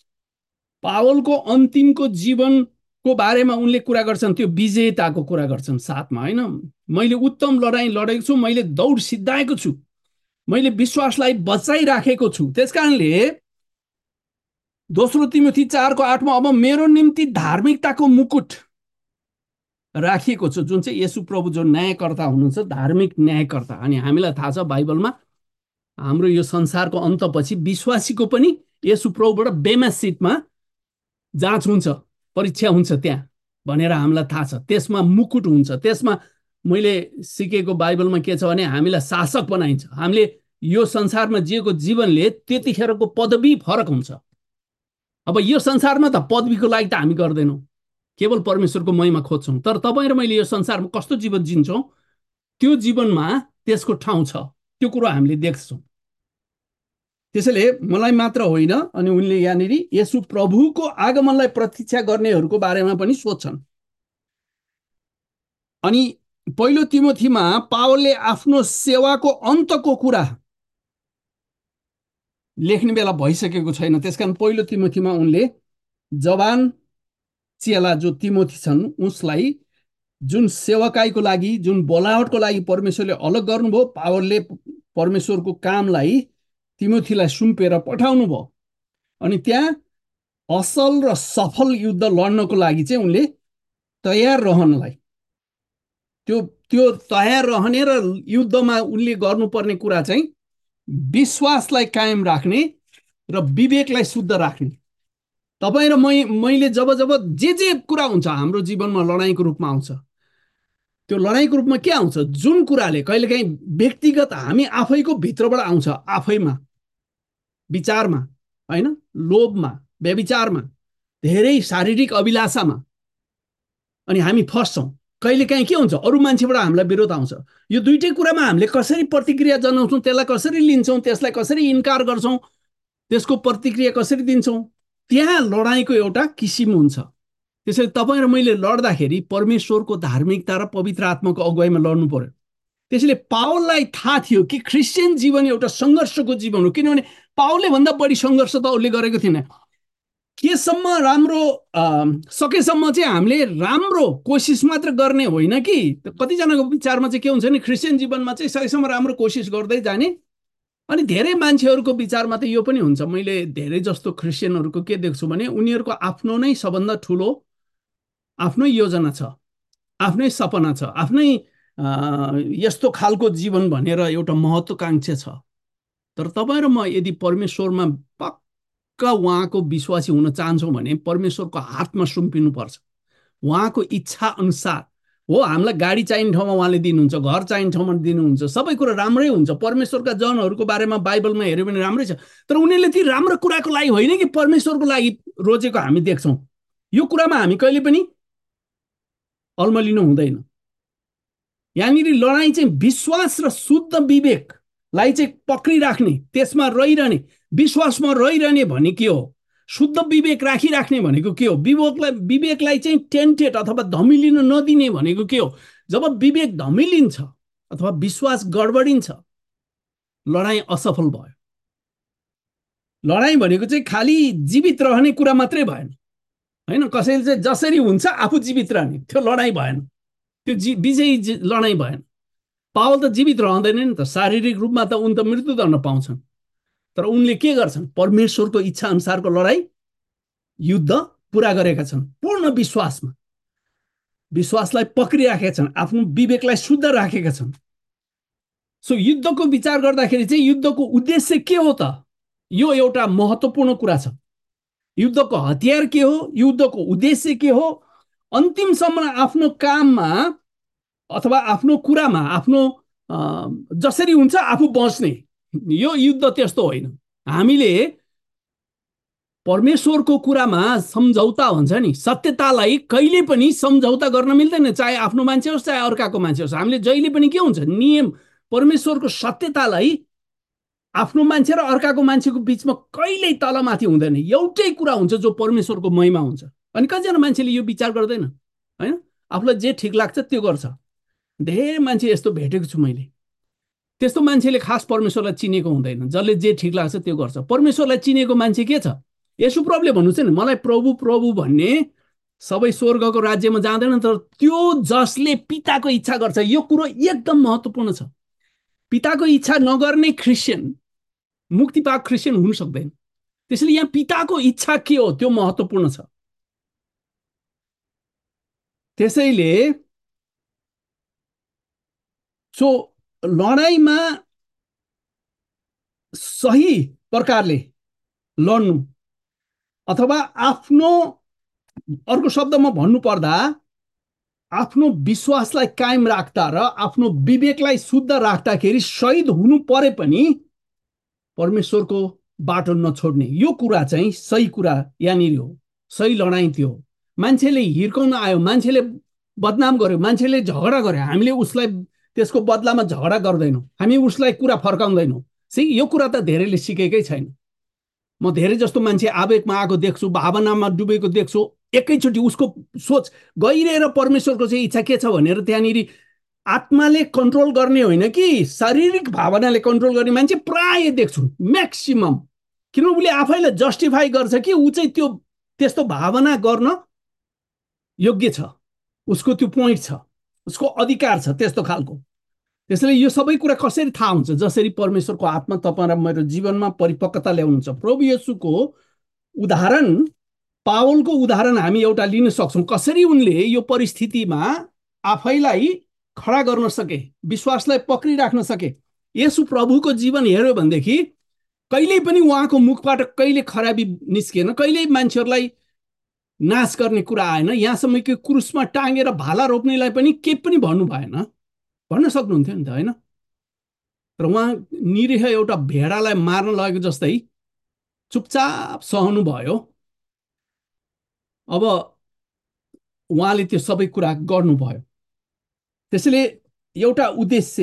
पावलको अन्तिमको जीवनको बारेमा उनले कुरा गर्छन्, त्यो विजेताको कुरा गर्छन् साथमा, होइन? मैले उत्तम लडाइँ लडेको छु, मैले दौड सिद्धाएको छु, मैले विश्वासलाई बचाइराखेको छु। त्यस कारणले दोस्रो तिमोथी चारको आठमा अब मेरो निम्ति धार्मिकताको मुकुट राखिएको छ, जुन चाहिँ येशू प्रभु जो न्यायकर्ता हुनुहुन्छ, धार्मिक न्यायकर्ता। अनि हामीलाई थाहा छ बाइबलमा हाम्रो यो संसारको अन्तपछि विश्वासीको पनि येशू प्रभुबाट बेमा सिटमा जाँच हुन्छ, परीक्षा हुन्छ त्यहाँ भनेर हामीलाई थाहा छ। त्यसमा मुकुट हुन्छ, त्यसमा मैले सिकेको बाइबलमा के छ भने हामीलाई शासक बनाइन्छ। हामीले यो संसारमा जिएको जीवनले त्यतिखेरको पदवी फरक हुन्छ। अब यो संसारमा त पदवीको लागि त हामी गर्दैनौँ, केवल परमेश्वरको महिमा खोज्छौँ। तर तपाईँ र मैले यो संसारमा कस्तो जीवन जिन्छौँ, त्यो जीवनमा त्यसको ठाउँ छ, त्यो कुरो हामीले देख्छौँ। त्यसैले मलाई मात्र होइन, अनि उनले यहाँनिर येशू प्रभुको आगमनलाई प्रतीक्षा गर्नेहरूको बारेमा पनि सोध्छन्। अनि पहिलो तिमोथीमा पावलले आफ्नो सेवाको अन्तको कुरा लेख्ने बेला भइसकेको छैन। त्यसकारण पहिलो तिमोथीमा उनले जवान चेला जो तिमोथी छन् उसलाई जुन सेवाकाईको लागि, जुन बोलावटको लागि परमेश्वरले अलग गर्नुभयो, पावलले परमेश्वरको कामलाई तिमोथीलाई सुम्पेर पठाउनु भयो। अनि त्यहाँ असल र सफल युद्ध लड्नको लागि चाहिँ उनले तयार रहनलाई, त्यो त्यो तयार रहने र युद्धमा उनले गर्नुपर्ने कुरा चाहिँ विश्वासलाई कायम राख्ने र विवेकलाई शुद्ध राख्ने। तपाईँ र मै मैले जब जब जे जे कुरा हुन्छ हाम्रो जीवनमा लडाइँको रूपमा आउँछ, त्यो लडाइँको रूपमा के आउँछ, जुन कुराले कहिलेकाहीँ व्यक्तिगत हामी आफैको भित्रबाट आउँछ, आफैमा, विचारमा, होइन, लोभमा, व्यभिचारमा, धेरै शारीरिक अभिलाषामा, अनि हामी फस्छौँ। कहिलेकाहीँ के हुन्छ, अरू मान्छेबाट हामीलाई विरोध आउँछ। यो दुइटै कुरामा हामीले कसरी प्रतिक्रिया जनाउँछौँ, त्यसलाई कसरी लिन्छौँ, त्यसलाई कसरी इन्कार गर्छौँ, त्यसको प्रतिक्रिया कसरी दिन्छौँ, त्यहाँ लडाइँको एउटा किसिम हुन्छ। त्यसैले तपाईँ र मैले लड्दाखेरि परमेश्वरको धार्मिकता र पवित्र आत्माको अगुवाईमा लड्नु पर्यो। त्यसैले पावललाई थाहा थियो कि क्रिस्चियन जीवन एउटा सङ्घर्षको जीवन हो, किनभने पावलले भन्दा बढी सङ्घर्ष त उसले गरेको थिएन। केसम्म राम्रो सकेसम्म चाहिँ हामीले राम्रो कोसिस मात्र गर्ने होइन कि, कतिजनाको विचारमा चाहिँ के हुन्छ नि, क्रिस्चियन जीवनमा चाहिँ सकेसम्म राम्रो कोसिस गर्दै जाने। अनि धेरै मान्छेहरूको विचारमा त यो पनि हुन्छ, मैले धेरै जस्तो क्रिस्चियनहरूको के देख्छु भने उनीहरूको आफ्नो नै सबभन्दा ठुलो आफ्नै योजना छ, आफ्नै सपना छ, आफ्नै यस्तो खालको जीवन भनेर एउटा महत्त्वकांक्षा छ। तर तपाईँ र म यदि परमेश्वरमा पक्का उहाँको विश्वासी हुन चाहन्छौँ भने परमेश्वरको हातमा सुम्पिनुपर्छ, उहाँको इच्छा अनुसार हो। हामीलाई गाडी चाहिने ठाउँमा उहाँले दिनुहुन्छ, घर चाहिने ठाउँमा दिनुहुन्छ, सबै कुरा राम्रै हुन्छ। परमेश्वरका जनहरूको बारेमा बाइबलमा हेऱ्यो भने राम्रै छ। तर उनीहरूले ती राम्रो कुराको लागि होइन कि परमेश्वरको लागि रोजेको हामी देख्छौँ। यो कुरामा हामी कहिले पनि अल्मलिनु हुँदैन। यहाँनिर लडाइँ चाहिँ विश्वास र शुद्ध विवेकलाई चाहिँ पक्रिराख्ने, त्यसमा रहिरहने, विश्वासमा रहिरहने भने के हो, शुद्ध विवेक राखिराख्ने भनेको के हो, विवेकलाई विवेकलाई चाहिँ टेन्टेड अथवा धमिलिन नदिने भनेको के हो। जब विवेक धमिलिन्छ अथवा विश्वास गडबडिन्छ, लडाइँ असफल भयो। लडाइँ भनेको चाहिँ खालि जीवित रहने कुरा मात्रै भएन होइन, कसैले चाहिँ जसरी हुन्छ आफू जीवित रहने, त्यो लडाइँ भएन, त्यो जी विजयी लडाइँ भएन। पावल त जीवित रहँदैन नि त, शारीरिक रूपमा त उन त मृत्युदण्ड पाउँछन्, तर उनले के गर्छन्, परमेश्वरको इच्छा अनुसारको लडाइँ युद्ध पुरा गरेका छन्, पूर्ण विश्वासमा, विश्वासलाई पक्रिराखेका छन्, आफ्नो विवेकलाई शुद्ध राखेका छन्। सो युद्धको विचार गर्दाखेरि चाहिँ युद्धको उद्देश्य के हो त, यो एउटा महत्त्वपूर्ण कुरा छ। युद्धको हतियार के हो, युद्धको उद्देश्य के हो, अन्तिमसम्म आफ्नो काममा अथवा आफ्नो कुरामा, आफ्नो जसरी हुन्छ आफू बच्ने, यो युद्ध त्यस्तो होइन। हामीले परमेश्वरको कुरामा सम्झौता हुन्छ नि, सत्यतालाई कहिले पनि सम्झौता गर्न मिल्दैन, चाहे आफ्नो मान्छे होस् चाहे अर्काको मान्छे होस्। हामीले जहिले पनि के हुन्छ, नियम परमेश्वरको सत्यतालाई आफ्नो मान्छे र अर्काको मान्छेको बिचमा कहिल्यै तलमाथि हुँदैन, एउटै कुरा हुन्छ जो परमेश्वरको महिमा हुन्छ। अनि कतिजना मान्छेले यो विचार गर्दैन होइन, आफूलाई जे ठिक लाग्छ त्यो गर्छ। धेरै मान्छे यस्तो भेटेको छु मैले, त्यस्तो मान्छेले खास परमेश्वरलाई चिनेको हुँदैन, जसले जे ठिक लाग्छ त्यो गर्छ। परमेश्वरलाई चिनेको मान्छे के छ, यसु प्रभुले भन्नुहुन्छ नि, मलाई प्रभु प्रभु भन्ने सबै स्वर्गको राज्यमा जाँदैन, तर त्यो जसले पिताको इच्छा गर्छ। यो कुरो एकदम महत्त्वपूर्ण छ। पिताको इच्छा नगर्ने क्रिस्चियन मुक्ति पाएको क्रिस्चियन हुन सक्दैन। त्यसैले यहाँ पिताको इच्छा के हो त्यो महत्त्वपूर्ण छ। त्यसैले सो लडाइँमा सही प्रकारले लड्नु, अथवा आफ्नो, अर्को शब्दमा भन्नु पर्दा आफ्नो विश्वासलाई कायम राख्दा र आफ्नो विवेकलाई शुद्ध राख्दाखेरि शहीद हुनु परे पनि परमेश्वरको बाटो नछोड्ने, यो कुरा चाहिँ सही कुरा यहाँनिर हो। सही लडाइँ त्यो हो। मान्छेले हिर्काउन आयो, मान्छेले बदनाम गर्यो, मान्छेले झगडा गर्यो, हामीले उसलाई त्यसको बदलामा झगडा गर्दैनौँ, हामी उसलाई कुरा फर्काउँदैनौँ। सी यो कुरा त धेरैले सिकेकै छैन। म धेरै जस्तो मान्छे आवेगमा आएको देख्छु, भावनामा डुबेको देख्छु, एकैचोटि उसको सोच गहिरिएर परमेश्वरको चाहिँ इच्छा के छ भनेर त्यहाँनिर आत्माले कन्ट्रोल गर्ने होइन कि शारीरिक भावनाले कन्ट्रोल गर्ने मान्छे प्राय देख्छु, म्याक्सिमम। किनभने उसले आफैलाई जस्टिफाई गर्छ कि ऊ चाहिँ त्यो त्यस्तो भावना गर्न योग्य छ, उसको त्यो पोइन्ट छ, उसको अधिकार छ त्यस्तो खालको। त्यसैले यो सबै कुरा कसरी थाहा हुन्छ, जसरी परमेश्वरको आत्मा तपाईँ र मेरो जीवनमा परिपक्वता ल्याउनुहुन्छ। प्रभु येशूको उदाहरण, पावलको उदाहरण हामी एउटा लिन सक्छौँ, कसरी उनले यो परिस्थितिमा आफैलाई खडा गर्न सके, विश्वासलाई पक्रिराख्न सके। येशू प्रभुको जीवन हेऱ्यो भनेदेखि कहिल्यै पनि उहाँको मुखबाट कहिले खराबी निस्केन, कहिल्यै मान्छेहरूलाई नाश गर्ने कुरा आएन। यहाँसम्म कि क्रुसमा टाँगेर भाला रोप्नेलाई पनि केही पनि भन्नु भएन, भन्न सक्नुहुन्थ्यो नि त होइन। तर उहाँ निरीह एउटा भेडालाई मार्न लगेको जस्तै चुपचाप सहनु भयो। अब उहाँले त्यो सबै कुरा गर्नुभयो। त्यसैले एउटा उद्देश्य,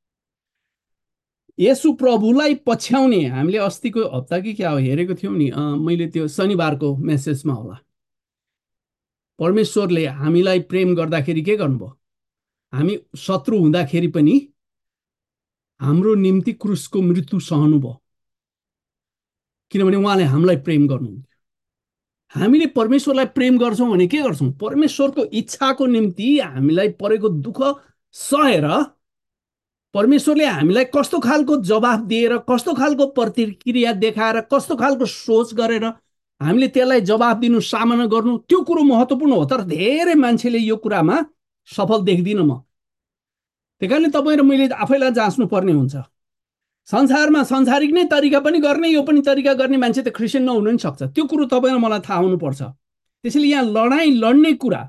येशू प्रभुलाई पछ्याउने, हामीले अस्तिको हप्ता कि क्या हो हेरेको थियौँ नि, मैले त्यो शनिबारको मेसेजमा होला, परमेश्वरले हामीलाई प्रेम गर्दाखेरि के गर्नुभयो, हामी शत्रु हुँदाखेरि पनि हाम्रो निम्ति क्रुसको मृत्यु सहनुभयो, किनभने उहाँले हामीलाई प्रेम गर्नुहुन्थ्यो। हामीले परमेश्वरलाई प्रेम गर्छौँ भने के गर्छौँ, परमेश्वरको इच्छाको निम्ति हामीलाई परेको दुःख सहेर परमेश्वरले हामीलाई कस्तो खालको जवाफ दिएर, कस्तो खालको प्रतिक्रिया देखाएर, कस्तो खालको सोच गरेर हामीले त्यसलाई जवाफ दिनु, सामना गर्नु, त्यो कुरो महत्त्वपूर्ण हो। तर धेरै मान्छेले यो कुरामा सफल देख्दिनँ म। त्यही कारणले तपाईँ र मैले आफैलाई जाँच्नु पर्ने हुन्छ। संसारमा संसारिक नै तरिका पनि गर्ने, यो पनि तरिका गर्ने मान्छे त क्रिस्चियन नहुन नि सक्छ, त्यो कुरो तपाईँ र मलाई थाहा हुनुपर्छ। त्यसैले यहाँ लडाइँ लड्ने कुरा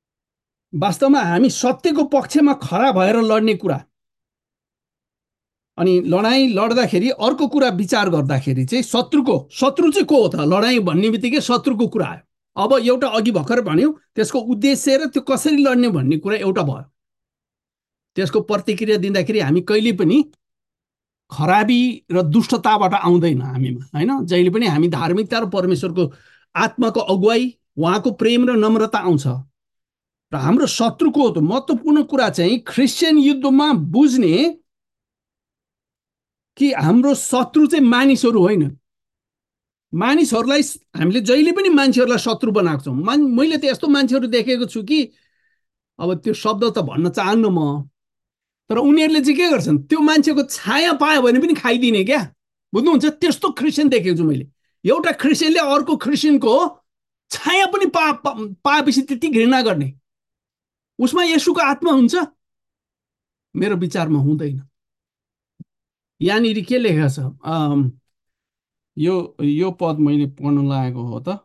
वास्तवमा हामी सत्यको पक्षमा खडा भएर लड्ने कुरा, अनि लडाईँ लड्दाखेरि अर्को कुरा विचार गर्दाखेरि चाहिँ शत्रुको शत्रु चाहिँ को हो त? लडाईँ भन्ने बित्तिकै शत्रुको कुरा आयो। अब एउटा अघि भर्खर भन्यो त्यसको उद्देश्य र त्यो कसरी लड्ने भन्ने कुरा एउटा भयो। त्यसको प्रतिक्रिया दिँदाखेरि हामी कहिले पनि खराबी र दुष्टताबाट आउँदैन हामीमा, होइन? जहिले पनि हामी धार्मिकता र परमेश्वरको आत्माको अगुवाई, उहाँको प्रेम र नम्रता आउँछ। र हाम्रो शत्रुको महत्त्वपूर्ण कुरा चाहिँ क्रिस्चियन युद्धमा बुझ्ने कि हाम्रो शत्रु चाहिँ मानिसहरू होइन। मानिसहरूलाई हामीले जहिले पनि मान्छेहरूलाई शत्रु बनाएको छौँ। मान मैले त यस्तो मान्छेहरू देखेको छु कि अब त्यो शब्द त भन्न चाहन्न म, तर उनीहरूले चाहिँ के गर्छन्, त्यो मान्छेको छाया पायो भने पनि खाइदिने क्या। बुझ्नुहुन्छ? त्यस्तो क्रिस्चियन देखेको छु मैले। एउटा क्रिस्चियनले अर्को क्रिस्चियनको छाया पनि पा पाएपछि त्यति घृणा गर्ने, उसमा येशूको आत्मा हुन्छ? मेरो विचारमा हुँदैन। यहाँनिर के लेखेको छ? यो यो पद मैले पढ्न लागेको हो त,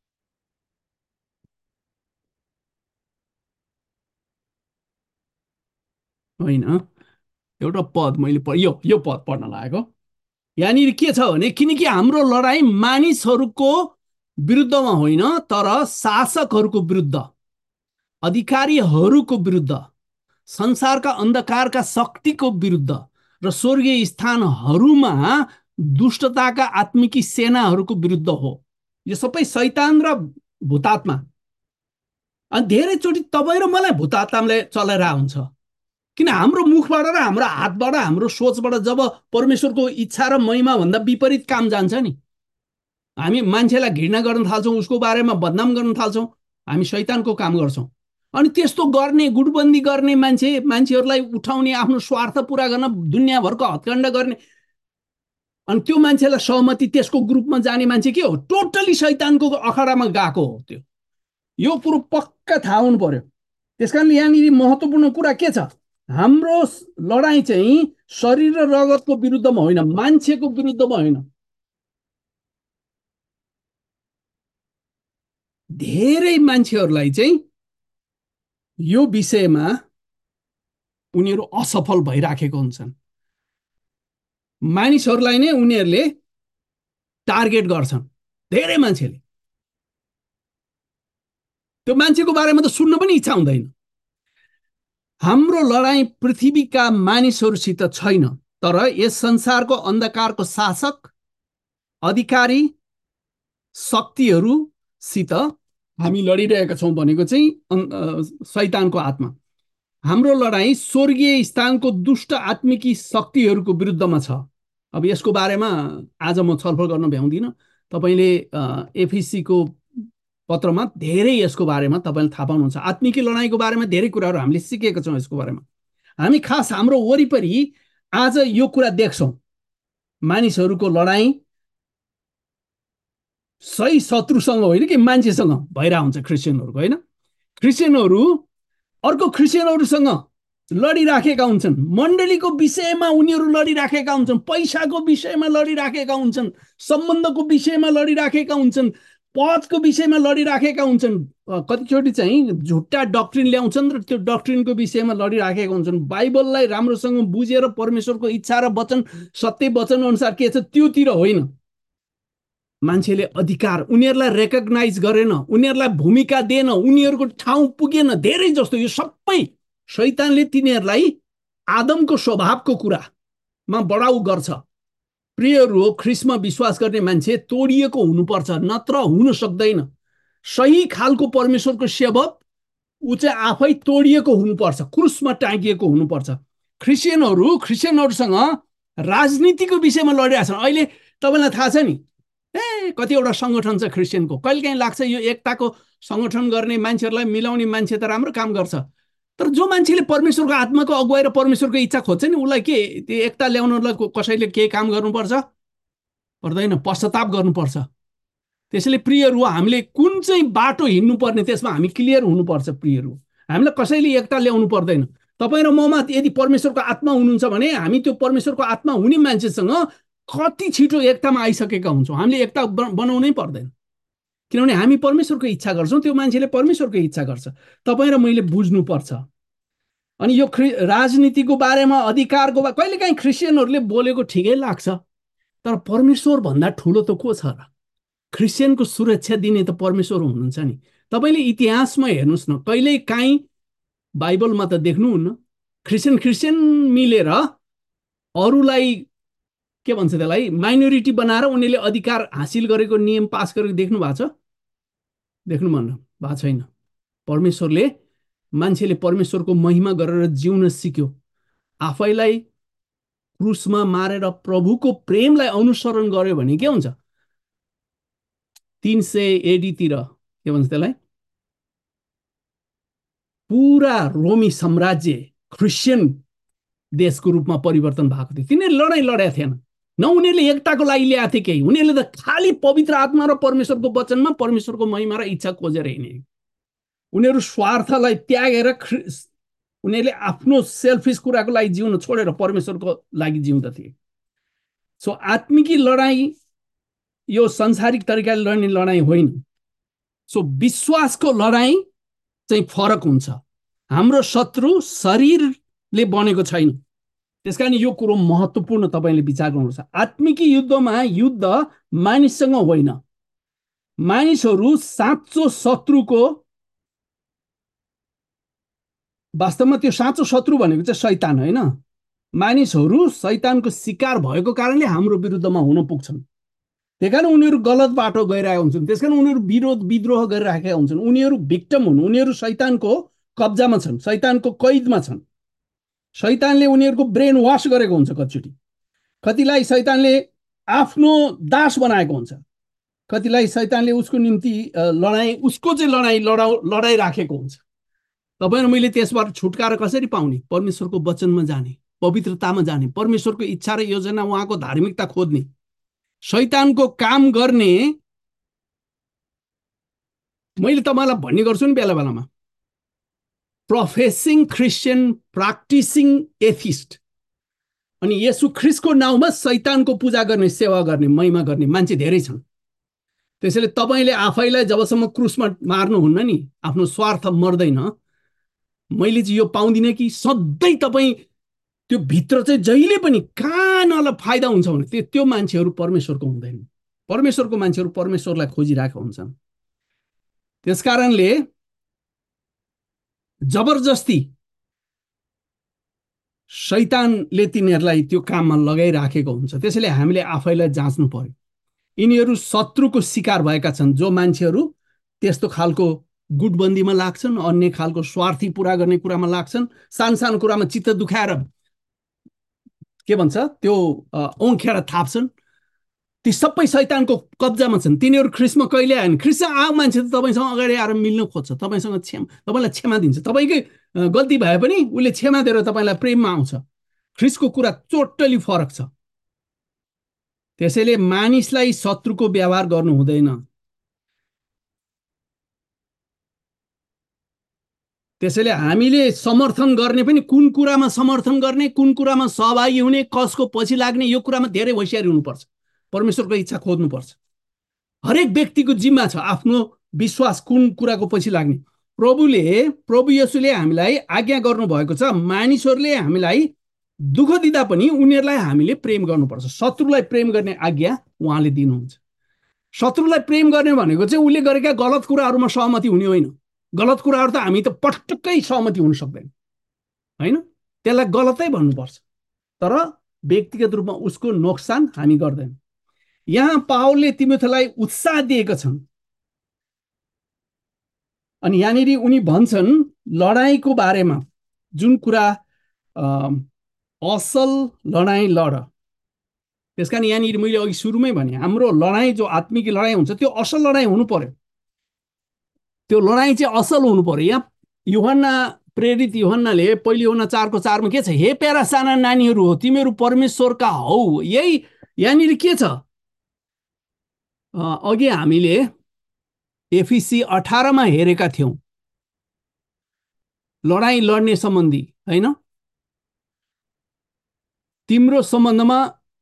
होइन, एउटा पद मैले यो यो पद पढ्न लागेको। यहाँनिर के छ भने, किनकि हाम्रो लडाईँ मानिसहरूको विरुद्धमा होइन, तर शासकहरूको विरुद्ध, अधिकारीहरूको विरुद्ध, संसारका अन्धकारका शक्तिको विरुद्ध र स्वर्गीय स्थानहरूमा दुष्टताका आत्मिकी सेनाहरूको विरुद्ध हो। यो सबै शैतान र भूतात्मा। अनि धेरैचोटि तपाईँ र मलाई भूतात्माले चलाएर हुन्छ, किन हाम्रो मुखबाट र हाम्रो हातबाट, हाम्रो सोचबाट जब परमेश्वरको इच्छा र महिमा भन्दा विपरीत काम जान्छ नि, हामी मान्छेलाई घृणा गर्न थाल्छौँ, उसको बारेमा बदनाम गर्न थाल्छौँ, हामी शैतानको काम गर्छौँ। अनि त्यस्तो गर्ने, गुटबन्दी गर्ने मान्छे, मान्छेहरूलाई उठाउने, आफ्नो स्वार्थ पुरा गर्न दुनियाँभरको हत्कण्ड गर्ने, अनि त्यो मान्छेलाई सहमति, त्यसको ग्रुपमा जाने मान्छे के हो? टोटली शैतानको अखडामा गएको हो त्यो। यो कुरो पक्का थाहा हुनु पर्यो। त्यसकारण यहाँनिर महत्त्वपूर्ण कुरा के छ? हाम्रो लडाईँ चाहिँ शरीर र रगतको विरुद्धमा होइन, मान्छेको विरुद्धमा होइन। धेरै मान्छेहरूलाई चाहिँ यो विषयमा उनीहरू असफल भइराखेको हुन्छन्। मानिसहरूलाई नै उनीहरूले टार्गेट गर्छन्, धेरै मान्छेले। त्यो मान्छेको बारेमा त सुन्न पनि इच्छा हुँदैन। हाम्रो लडाईँ पृथ्वीका मानिसहरूसित छैन, तर यस संसारको अन्धकारको शासक, अधिकारी, शक्तिहरूसित हामी लडिरहेका छौँ भनेको चाहिँ शैतानको आत्मा। हाम्रो लडाईँ स्वर्गीय स्थानको दुष्ट आत्मिकी शक्तिहरूको विरुद्धमा छ। अब यसको बारेमा आज म छलफल गर्न भ्याउँदिनँ। तपाईँले एफिसीको पत्रमा धेरै यसको बारेमा तपाईँले थाहा पाउनुहुन्छ। आत्मिकी लडाईँको बारेमा धेरै कुराहरू हामीले सिकेका छौँ। यसको बारेमा हामी खास हाम्रो वरिपरि आज यो कुरा देख्छौँ, मानिसहरूको लडाईँ सही शत्रुसँग होइन कि मान्छेसँग भइरहेको हुन्छ। क्रिस्चियनहरूको होइन, क्रिस्चियनहरू अर्को क्रिस्चियनहरूसँग लडिराखेका हुन्छन्, मण्डलीको विषयमा उनीहरू लडिराखेका हुन्छन्, पैसाको विषयमा लडिराखेका हुन्छन्, सम्बन्धको विषयमा लडिराखेका हुन्छन्, पदको विषयमा लडिराखेका हुन्छन्। कतिचोटि चाहिँ झुट्टा डक्ट्रिन ल्याउँछन् र त्यो डक्ट्रिनको विषयमा लडिराखेका हुन्छन्। बाइबललाई राम्रोसँग बुझेर परमेश्वरको इच्छा र वचन, सत्य वचन अनुसार के छ त्योतिर होइन। मान्छेले अधिकार उनीहरूलाई रेकग्नाइज गरेन, उनीहरूलाई भूमिका दिएन, उनीहरूको ठाउँ पुगेन। धेरै जस्तो यो सबै शैतानले तिनीहरूलाई आदमको स्वभावको कुरामा बढाउ गर्छ। प्रियहरू हो, ख्रिस्टमा विश्वास गर्ने मान्छे तोडिएको हुनुपर्छ, नत्र हुन सक्दैन। सही खालको परमेश्वरको सेवक ऊ चाहिँ आफै तोडिएको हुनुपर्छ, क्रुसमा टाँगिएको हुनुपर्छ। क्रिस्चियनहरू क्रिस्चियनहरूसँग राजनीतिको विषयमा लडिरहेछन्। अहिले तपाईँलाई थाहा छ नि, ए कतिवटा सङ्गठन छ क्रिस्चियनको, कहिलेकाहीँ लाग्छ यो एकताको सङ्गठन गर्ने मान्छेहरूलाई मिलाउने मान्छे त राम्रो काम गर्छ, तर जो मान्छेले परमेश्वरको आत्माको अगुवाई र परमेश्वरको इच्छा खोज्छ नि, उसलाई के त्यो एकता ल्याउनलाई कसैले केही काम गर्नुपर्छ? पर्दैन, पश्चाताप गर्नुपर्छ। त्यसैले प्रियहरू, हामीले कुन चाहिँ बाटो हिँड्नुपर्ने त्यसमा हामी क्लियर हुनुपर्छ। प्रियहरू, हामीलाई कसैले एकता ल्याउनु पर्दैन। तपाईँ र ममा यदि परमेश्वरको आत्मा हुनुहुन्छ भने हामी त्यो परमेश्वरको आत्मा हुने मान्छेसँग कति छिटो एकतामा आइसकेका हुन्छौँ। हामीले एकता बनाउनै पर्दैन, किनभने हामी परमेश्वरको इच्छा गर्छौँ, त्यो मान्छेले परमेश्वरको इच्छा गर्छ। तपाईँ र मैले बुझ्नुपर्छ। अनि यो ख्रि राजनीतिको बारेमा अधिकारको बा कहिलेकाहीँ क्रिस्चियनहरूले बोलेको ठिकै लाग्छ, तर परमेश्वर भन्दा ठुलो त को छ र? क्रिस्चियनको सुरक्षा दिने त परमेश्वर हुनुहुन्छ नि। तपाईँले इतिहासमा हेर्नुहोस् न, कहिल्यै काहीँ बाइबलमा त देख्नुहुन्न क्रिस्चियन क्रिस्चियन मिलेर अरूलाई के भन्छ त्यसलाई माइनोरिटी बनाएर उनीहरूले अधिकार हासिल गरेको नियम पास गरेको देख्नु भएको छ? देख्नु भन्न भएको छैन। परमेश्वरले मान्छेले परमेश्वरको महिमा गरेर जिउन सिक्यो, आफैलाई क्रुसमा मारेर प्रभुको प्रेमलाई अनुसरण गर्यो भने के हुन्छ? तीन सय एडीतिर के भन्छ त्यसलाई, पुरा रोमी साम्राज्य क्रिस्चियन देशको रूपमा परिवर्तन भएको थियो। तिनीहरूले लडाइँ लडेका थिएन, न उनीहरूले एकताको लागि ल्याएको थिए केही, उनीहरूले त खालि पवित्र आत्मा र परमेश्वरको वचनमा परमेश्वरको महिमा र इच्छा खोजेर हिँडे। उनीहरू स्वार्थलाई त्यागेर उनीहरूले आफ्नो सेल्फिस कुराको लागि जिउन छोडेर परमेश्वरको लागि जिउँदथे। सो आत्मिकी लडाइँ यो संसारिक तरिकाले लड्ने लडाइँ होइन। सो विश्वासको लडाइँ चाहिँ फरक हुन्छ। हाम्रो शत्रु शरीरले बनेको छैन, त्यसकारण यो कुरो महत्त्वपूर्ण तपाईँले विचार गर्नुपर्छ। आत्मिकी युद्धमा युद्ध मानिससँग होइन, मानिसहरू साँचो शत्रुको, वास्तवमा त्यो साँचो शत्रु भनेको चाहिँ शैतान होइन, मानिसहरू शैतानको शिकार भएको कारणले हाम्रो विरुद्धमा हुन पुग्छन्। त्यही कारण उनीहरू गलत बाटो गइरहेका हुन्छन्, त्यस कारण उनीहरू विरोध विद्रोह गरिराखेका हुन्छन्। उनीहरू भिक्टम हुन्, उनीहरू शैतानको कब्जामा छन्, शैतानको कैदमा छन्। शैतानले उनीहरूको ब्रेन वास गरेको हुन्छ, कतिचोटि कतिलाई शैतानले आफ्नो दास बनाएको हुन्छ, कतिलाई शैतानले उसको निम्ति लडाइँ उसको चाहिँ लडाइँ लडाउ लडाइराखेको हुन्छ। तपाईँ र मैले त्यसबाट छुटकारा कसरी पाउने? परमेश्वरको वचनमा जाने, पवित्रतामा जाने, परमेश्वरको इच्छा र योजना, उहाँको धार्मिकता खोज्ने, शैतानको काम गर्ने। मैले तपाईँलाई भन्ने गर्छु नि बेला बेलामा, प्रोफेसिङ क्रिस्चियन, प्र्याक्टिसिङ एथिस्ट, अनि येशू ख्रिस्टको नाउँमा शैतानको पूजा गर्ने, सेवा गर्ने, महिमा गर्ने मान्छे धेरै छन्। त्यसैले तपाईँले आफैलाई जबसम्म क्रुसमा मार्नुहुन्न नि, आफ्नो स्वार्थ मर्दैन। मैले चाहिँ यो पाउँदिनँ कि सधैँ तपाईँ त्यो भित्र चाहिँ जहिले पनि कहाँ नलाई फाइदा हुन्छ भने त्यो त्यो मान्छेहरू परमेश्वरको हुँदैन। परमेश्वरको मान्छेहरू परमेश्वरलाई खोजिरहेका हुन्छन्। त्यसकारणले जबरजस्ती शैतानले तिनीहरूलाई त्यो काममा लगाइराखेको हुन्छ। त्यसैले हामीले आफैलाई जाँच्नु पर्यो। यिनीहरू शत्रुको शिकार भएका छन्, जो मान्छेहरू त्यस्तो खालको गुटबन्दीमा लाग्छन्, अन्य खालको स्वार्थी पुरा गर्ने कुरामा लाग्छन्, सानो सानो कुरामा चित्त दुखाएर के भन्छ त्यो औँखेर थाप्छन्, ती सबै शैतानको कब्जामा छन्। तिनीहरू ख्रिस्टमा कहिले आएन। ख्रिस्टमा आएको मान्छे त तपाईँसँग अगाडि आएर मिल्न खोज्छ, तपाईँसँग क्षमा, तपाईँलाई क्षमा दिन्छ। तपाईँकै गल्ती भए पनि उसले क्षमा दिएर तपाईँलाई प्रेममा आउँछ। ख्रिस्टको कुरा टोटली फरक छ। त्यसैले मानिसलाई शत्रुको व्यवहार गर्नु हुँदैन। त्यसैले हामीले समर्थन गर्ने पनि कुन कुरामा समर्थन गर्ने, कुन कुरामा सहभागी हुने, कसको पछि लाग्ने, यो कुरामा धेरै होसियारी हुनुपर्छ। परमेश्वरको इच्छा खोज्नुपर्छ। हरेक व्यक्तिको जिम्मा छ आफ्नो विश्वास कुन कुराको पछि लाग्ने। प्रभुले प्रभु येशूले हामीलाई आज्ञा गर्नुभएको छ, मानिसहरूले हामीलाई दुःख दिँदा पनि उनीहरूलाई हामीले प्रेम गर्नुपर्छ। शत्रुलाई प्रेम गर्ने आज्ञा उहाँले दिनुहुन्छ। शत्रुलाई प्रेम गर्ने भनेको चाहिँ उसले गरेका गलत कुराहरूमा सहमति हुने होइन। गलत कुराहरू त हामी त पटक्कै सहमति हुन सक्दैन होइन, त्यसलाई गलतै भन्नुपर्छ, तर व्यक्तिगत रूपमा उसको नोक्सान हामी गर्दैन। यहाँ पावलले तिमोथीलाई उत्साह दिएका छन्, अनि यहाँनिर उनी भन्छन् लडाइँको बारेमा, जुन कुरा असल लडाइँ लड। त्यसकारण यहाँनिर मैले अघि सुरुमै भने हाम्रो लडाइँ जो आत्मिक लडाइँ हुन्छ त्यो असल लडाइँ हुनु पर्यो। त्यो लडाइँ चाहिँ असल हुनु पर्यो। यहाँ यूहन्ना प्रेरित यूहन्नाले पहिलो यूहन्ना चारको चारमा के छ? हे प्यारा साना नानीहरू हो, तिमीहरू परमेश्वरका हौ। यही यहाँनिर के छ? अघि हामीले एफिसी अठारमा हेरेका थियौँ लडाइँ लड्ने सम्बन्धी होइन, तिम्रो सम्बन्धमा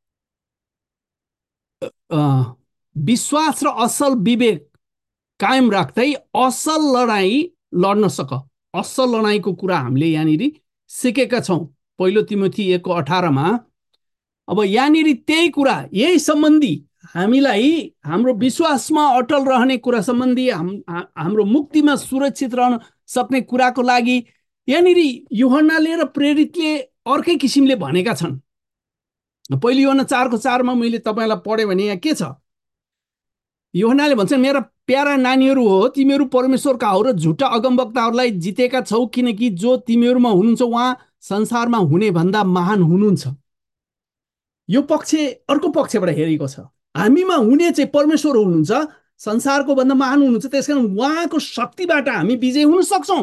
विश्वास र असल विवेक कायम राख्दै असल लडाइँ लड्न सक। असल लडाइँको कुरा हामीले यहाँनिर सिकेका छौँ। पहिलो तिमोथी एकको अठारमा। अब यहाँनिर त्यही कुरा, यही सम्बन्धी हामीलाई हाम्रो विश्वासमा अटल रहने कुरा सम्बन्धी, हाम हाम्रो मुक्तिमा सुरक्षित रहन सक्ने कुराको लागि यहाँनिर यूहन्नाले र प्रेरितले अर्कै किसिमले भनेका छन्। पहिलो यूहन्ना चारको चारमा मैले तपाईँलाई पढेँ भने यहाँ के छ? यूहन्नाले भन्छन्, मेरा प्यारा नानीहरू हो, तिमीहरू परमेश्वरका हो र झुटा अगमवक्ताहरूलाई जितेका छौ, किनकि जो तिमीहरूमा हुनुहुन्छ उहाँ संसारमा हुने भन्दा महान हुनुहुन्छ। यो पक्ष अर्को पक्षबाट हेरेको छ। हामीमा हुने चाहिँ परमेश्वर हुनुहुन्छ, संसारको भन्दा महान हुनुहुन्छ, त्यसकारण उहाँको शक्तिबाट हामी विजय हुन सक्छौँ।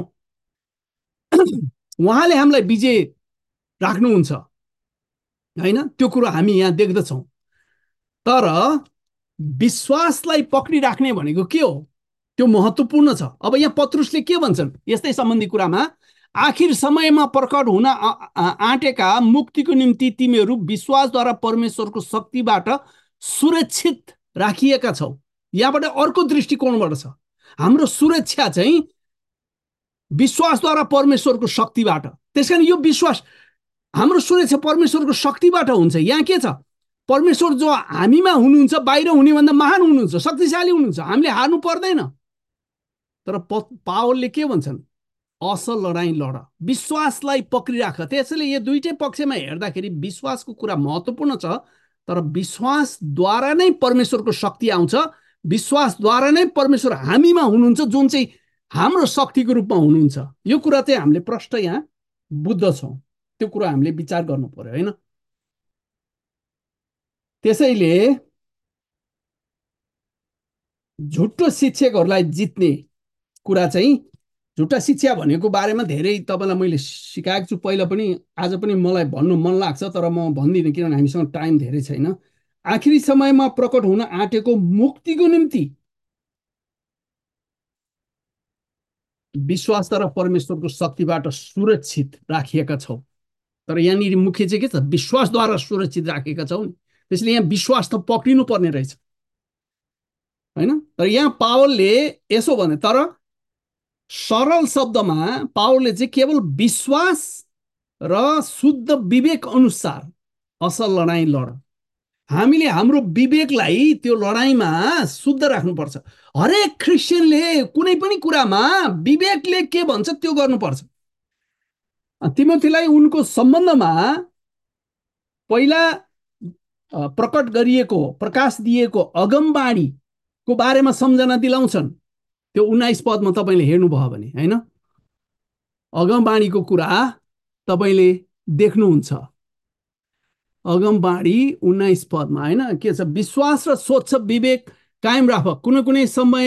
उहाँले हामीलाई विजय राख्नुहुन्छ हैन, त्यो कुरो हामी यहाँ देख्दछौँ। तर विश्वासलाई पक्रिराख्ने भनेको के हो? त्यो महत्त्वपूर्ण छ। अब यहाँ पत्रुसले के भन्छन् यस्तै सम्बन्धी कुरामा? आखिर समयमा प्रकट हुन आँटेका मुक्तिको निम्ति तिमीहरू विश्वासद्वारा परमेश्वरको शक्तिबाट सुरक्षित राखिएका छौ। यहाँबाट अर्को दृष्टिकोणबाट छ। हाम्रो सुरक्षा चाहिँ विश्वासद्वारा परमेश्वरको शक्तिबाट। त्यसकारण यो विश्वास, हाम्रो सुरक्षा परमेश्वरको शक्तिबाट हुन्छ। यहाँ के छ? परमेश्वर जो हामीमा हुनुहुन्छ, बाहिर हुने भन्दा महान हुनुहुन्छ, शक्तिशाली हुनुहुन्छ, हामीले हार्नु पर्दैन। तर पावलले के भन्छन्? असल लडाईँ लड, विश्वासलाई पक्रिराख। त्यसैले यो दुईटै पक्षमा हेर्दाखेरि विश्वासको कुरा महत्त्वपूर्ण छ, तर विश्वासद्वारा नै परमेश्वरको शक्ति आउँछ। विश्वासद्वारा नै परमेश्वर हामीमा हुनुहुन्छ, जुन चाहिँ हाम्रो शक्तिको रूपमा हुनुहुन्छ। यो कुरा चाहिँ हामीले प्रष्ट यहाँ बुझ्दछौँ। त्यो कुरा हामीले विचार गर्नु पर्यो हैन? त्यसैले झुटो शिक्षकहरूलाई जित्ने कुरा चाहिँ, झुटा शिक्षा भनेको बारेमा धेरै तपाईँलाई मैले सिकाएको छु पहिला पनि, आज पनि मलाई भन्नु मन लाग्छ, तर म भन्दिनँ किनभने हामीसँग टाइम धेरै छैन। आखिरी समयमा प्रकट हुन आँटेको मुक्तिको निम्ति विश्वासद्वारा परमेश्वरको शक्तिबाट सुरक्षित राखिएका छौ। तर यहाँनिर मुख्य चाहिँ के छ? विश्वासद्वारा सुरक्षित राखेका छौ नि। त्यसले यहाँ विश्वास त पक्रिनु पर्ने रहेछ हैन? तर यहाँ पावलले यसो भने, तर सरल शब्दमा पावलले चाहिँ केवल विश्वास र शुद्ध विवेक अनुसार असल लडाईँ लड। हामीले हाम्रो विवेकलाई त्यो लडाईँमा शुद्ध राख्नुपर्छ। हरेक क्रिस्चियनले कुनै पनि कुरामा विवेकले के भन्छ त्यो गर्नुपर्छ। तिमोथीलाई उनको सम्बन्धमा पहिला प्रकट गरिएको, प्रकाश दिएको अगमबाणीको बारेमा सम्झना दिलाउँछन्। त्यो उन्नाइस पदमा तपाईँले हेर्नुभयो भने हैन, अगमबाणीको कुरा तपाईँले देख्नुहुन्छ। अगमबाणी उन्नाइस पदमा हैन के छ? विश्वास र स्वच्छ विवेक कायम राख। कुनै कुनै समय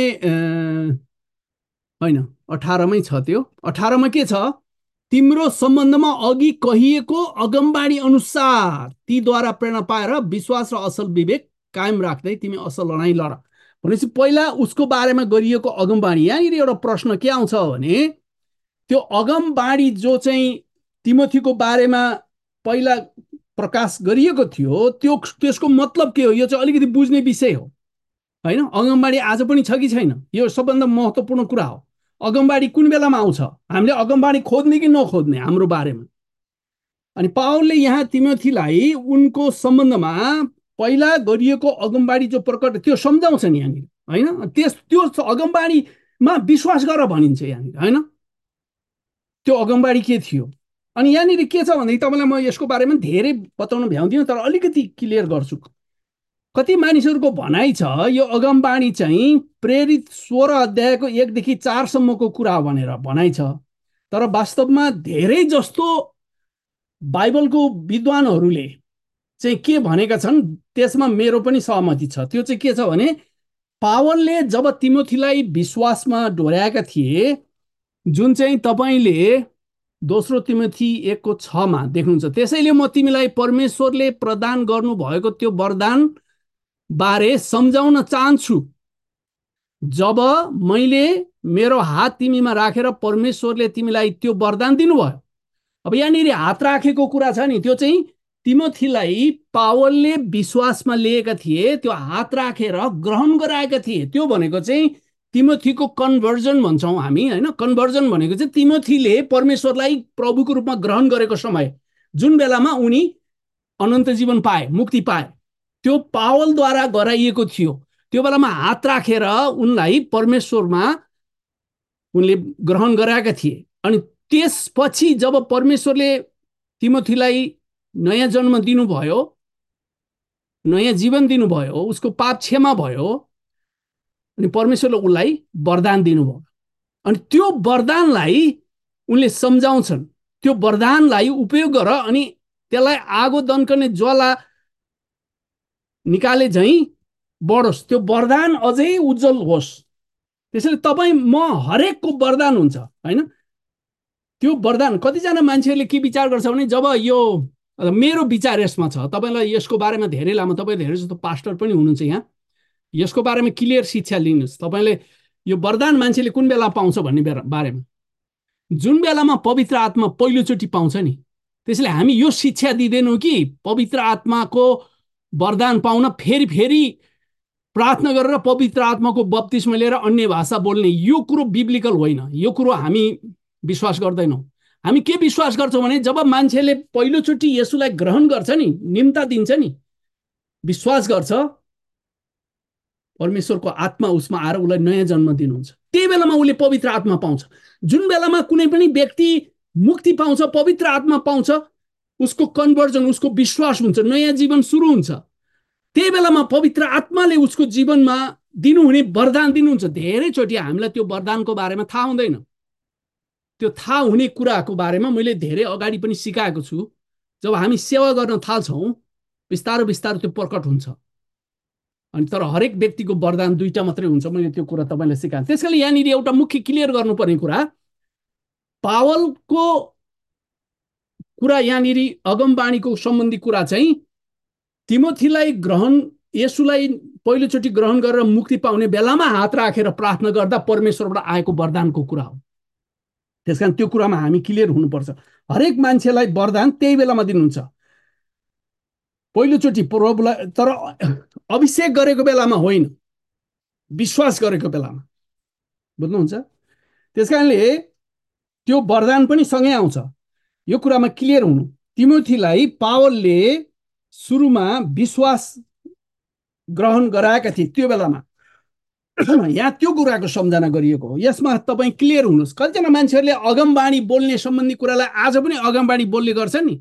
होइन, अठारमै छ त्यो। अठारमा के छ? तिम्रो सम्बन्धमा अघि कहिएको अगमबाणी अनुसार तीद्वारा प्रेरणा पाएर विश्वास र असल विवेक कायम राख्दै तिमी असल लडाईँ लड। भनेपछि पहिला उसको बारेमा गरिएको अगमबाणी। यहाँनिर एउटा प्रश्न के आउँछ भने, त्यो अगमबाणी जो चाहिँ तिमोथीको बारेमा पहिला प्रकाश गरिएको थियो, त्यो त्यसको मतलब के हो? यो चाहिँ अलिकति बुझ्ने विषय हो हैन? अगमबाणी आज पनि छ कि छैन? यो सबभन्दा महत्त्वपूर्ण कुरा हो। अगमबाणी कुन बेलामा आउँछ? हामीले अगमबाणी खोज्ने कि नखोज्ने हाम्रो बारेमा? अनि पावलले यहाँ तिमोथीलाई उनको सम्बन्धमा पहिला गरिएको अगमबाणी जो प्रकट त्यो सम्झाउँछन् यहाँनिर हैन? त्यस त्यो अगमबाणीमा विश्वास गर भनिन्छ यहाँनिर हैन? त्यो अगमबाणी के थियो? अनि यहाँनिर के छ भन्दाखेरि तपाईँलाई म यसको बारेमा धेरै बताउन भ्याउँदिनँ, तर अलिकति क्लियर गर्छु। कति मानिसहरूको भनाइ छ यो अगमबाणी चाहिँ प्रेरित सोह्र अध्यायको एकदेखि चारसम्मको कुरा भनेर भनाइ छ। तर वास्तवमा धेरै जस्तो बाइबलको विद्वानहरूले चाहिँ के भनेका छन् त्यसमा मेरो पनि सहमति छ। त्यो चाहिँ के छ भने, पावलले जब तिमोथीलाई विश्वासमा डोर्याएका थिए, जुन चाहिँ तपाईँले दोस्रो तिमोथी एकको छमा देख्नुहुन्छ, त्यसैले म तिमीलाई परमेश्वरले प्रदान गर्नुभएको त्यो वरदान बारे सम्झाउन चाहन्छु। जब मैले मेरो हात तिमीमा राखेर परमेश्वरले तिमीलाई त्यो वरदान दिनुभयो। अब यहाँनिर हात राखेको कुरा छ नि, त्यो चाहिँ तिमोथीलाई पावलले विश्वासमा लिएका थिए, त्यो हात राखेर ग्रहण गराएका थिए। त्यो भनेको चाहिँ तिमोथीको कन्भर्जन भन्छौँ हामी होइन। कन्भर्जन भनेको चाहिँ तिमोथीले परमेश्वरलाई प्रभुको रूपमा ग्रहण गरेको समय, जुन बेलामा उनी अनन्त जीवन पाए, मुक्ति पाए, त्यो पावलद्वारा गराइएको थियो। त्यो बेलामा हात राखेर उनलाई परमेश्वरमा उनले ग्रहण गराएका थिए। अनि त्यसपछि जब परमेश्वरले तिमोथीलाई नयाँ जन्म दिनुभयो, नयाँ जीवन दिनुभयो, उसको पाप क्षमा भयो, अनि परमेश्वरले उसलाई वरदान दिनुभयो। अनि त्यो वरदानलाई उनले सम्झाउँछन्, त्यो वरदानलाई उपयोग गर अनि त्यसलाई आगो दन्कने ज्वाला निकाले झैँ बढोस्, त्यो वरदान अझै उज्जवल होस्। त्यसैले तपाईँ म हरेकको वरदान हुन्छ होइन। त्यो वरदान कतिजना मान्छेहरूले के विचार गर्छ भने, जब यो मेरो विचार यसमा छ, तपाईँलाई यसको बारेमा धेरै लामो, तपाईँ धेरै जस्तो पास्टर पनि हुनुहुन्छ यहाँ, यसको बारेमा क्लियर शिक्षा लिनुहोस्। तपाईँले यो वरदान मान्छेले कुन बेला पाउँछ भन्ने बारेमा, जुन बेलामा पवित्र आत्मा पहिलोचोटि पाउँछ नि। त्यसैले हामी यो शिक्षा दिँदैनौँ कि पवित्र आत्माको वरदान पाउन फेरि फेरि प्रार्थना गरेर पवित्र आत्माको बप्तिस्मा लिएर अन्य भाषा बोल्ने, यो कुरो बिब्लिकल होइन। यो कुरो हामी विश्वास गर्दैनौँ। हामी के विश्वास गर्छौँ भने, जब मान्छेले पहिलोचोटि यसुलाई ग्रहण गर्छ नि, निम्ता दिन्छ नि, विश्वास गर्छ, परमेश्वरको आत्मा उसमा आएर उसलाई नयाँ जन्म दिनुहुन्छ। त्यही बेलामा उसले पवित्र आत्मा पाउँछ। जुन बेलामा कुनै पनि व्यक्ति मुक्ति पाउँछ, पवित्र आत्मा पाउँछ, उसको कन्भर्जन, उसको विश्वास हुन्छ, नयाँ जीवन सुरु हुन्छ। त्यही बेलामा पवित्र आत्माले उसको जीवनमा दिनुहुने वरदान दिनुहुन्छ। धेरैचोटि हामीलाई त्यो वरदानको बारेमा थाहा हुँदैन। त्यो थाहा हुने कुराको बारेमा मैले धेरै अगाडि पनि सिकाएको छु। जब हामी सेवा गर्न थाल्छौँ, बिस्तारो बिस्तारो त्यो प्रकट हुन्छ। अनि तर हरेक व्यक्तिको वरदान दुईटा मात्रै हुन्छ। मैले त्यो कुरा तपाईँलाई सिकाएँ। त्यसैले यहाँनिर एउटा मुख्य क्लियर गर्नुपर्ने कुरा, पावलको कुरा यहाँनिर अगमबाणीको सम्बन्धी कुरा चाहिँ तिमोथीलाई ग्रहण, येशूलाई पहिलोचोटि ग्रहण गरेर मुक्ति पाउने बेलामा हात राखेर प्रार्थना गर्दा परमेश्वरबाट आएको वरदानको कुरा हो। त्यसकारण त्यो कुरामा हामी क्लियर हुनुपर्छ। हरेक मान्छेलाई वरदान त्यही बेलामा दिनुहुन्छ, पहिलोचोटि प्रभुलाई, तर अभिषेक गरेको बेलामा होइन, विश्वास गरेको बेलामा। बुझ्नुहुन्छ? त्यसकारणले त्यो वरदान पनि सँगै आउँछ। यो कुरामा क्लियर हुनु। तिमोथीलाई पावलले सुरुमा विश्वास ग्रहण गराएका थिए त्यो बेलामा। यहाँ त्यो कुराको सम्झना गरिएको हो। यसमा तपाईँ क्लियर हुनुहोस्। कतिजना मान्छेहरूले अगमबाणी बोल्ने सम्बन्धी कुरालाई आज पनि अगमबाणी बोल्ने गर्छ नि।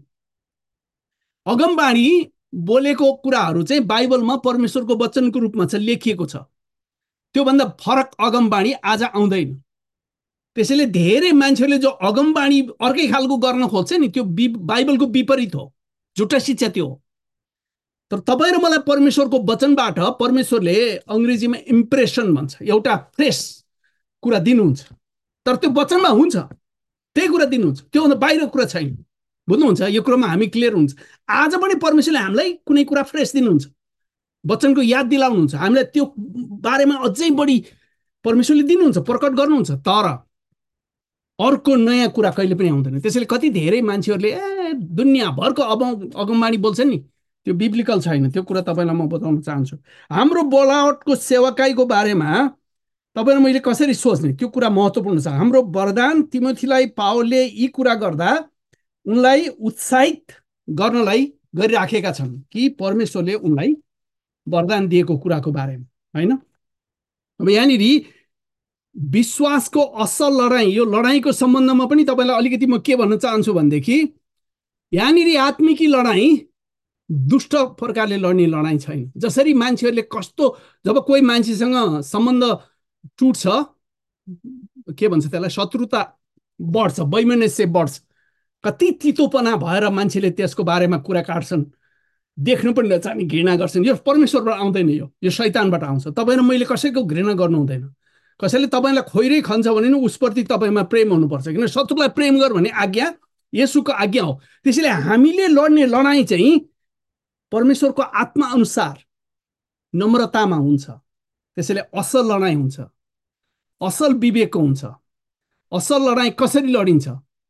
अगमबाणी बोलेको कुराहरू चाहिँ बाइबलमा परमेश्वरको वचनको रूपमा छ, लेखिएको छ। त्योभन्दा फरक अगमबाणी आज आउँदैन। त्यसैले धेरै मान्छेहरूले जो अगमबाणी अर्कै खालको गर्न खोज्छ नि, त्यो बाइबलको विपरीत हो, झुटा शिक्षा त्यो हो। तर तपाईँ र मलाई परमेश्वरको वचनबाट परमेश्वरले अङ्ग्रेजीमा इम्प्रेसन भन्छ, एउटा फ्रेस कुरा दिनुहुन्छ। तर त्यो वचनमा हुन्छ, त्यही कुरा दिनुहुन्छ, त्योभन्दा बाहिर कुरा छैन। बुझ्नुहुन्छ? यो कुरामा हामी क्लियर हुन्छ। आज पनि परमेश्वरले हामीलाई कुनै कुरा फ्रेस दिनुहुन्छ, वचनको याद दिलाउनुहुन्छ, हामीलाई त्यो बारेमा अझै बढी परमेश्वरले दिनुहुन्छ, प्रकट गर्नुहुन्छ। तर अर्को नयाँ कुरा कहिले पनि आउँदैन। त्यसैले कति धेरै मान्छेहरूले ए दुनियाँभरको अब अगमबाणी बोल्छ नि, त्यो बिब्लिकल छैन। त्यो कुरा तपाईँलाई म बताउन चाहन्छु। हाम्रो बोलावटको सेवकाईको बारेमा तपाईँ र मैले कसरी सोच्ने, त्यो कुरा महत्त्वपूर्ण छ। हाम्रो वरदान तिमोथीलाई पावलले यी कुरा गर्दा उनलाई उत्साहित गर्नलाई गरिराखेका छन् कि परमेश्वरले उनलाई वरदान दिएको कुराको बारेमा, होइन? अब यहाँनिर विश्वासको असल लडाइँ, यो लडाइँको सम्बन्धमा पनि तपाईँलाई अलिकति म के भन्न चाहन्छु भनेदेखि, यहाँनिर आत्मिकी लडाइँ दुष्ट प्रकारले लड्ने लडाइँ छैन। जसरी मान्छेहरूले कस्तो, जब कोही मान्छेसँग सम्बन्ध टुट्छ, के भन्छ त्यसलाई, शत्रुता बढ्छ, वैमनस्य बढ्छ, कति तितोपना भएर मान्छेले त्यसको बारेमा कुरा काट्छन्, देख्नु पनि नचाहने घृणा गर्छन्। यो परमेश्वरबाट आउँदैन, यो यो शैतानबाट आउँछ। तपाईँ र मैले कसैको घृणा गर्नु हुँदैन। कसैले तपाईँलाई खोइरै खन्छ भने नि उसप्रति तपाईँमा प्रेम हुनुपर्छ, किन शत्रुलाई प्रेम गर भन्ने आज्ञा येशूको आज्ञा हो। त्यसैले हामीले लड्ने लडाइँ चाहिँ परमेश्वरको आत्मा अनुसार नम्रतामा हुन्छ। त्यसैले असल लडाइँ हुन्छ, असल विवेकको हुन्छ। असल लडाइँ कसरी लडिन्छ?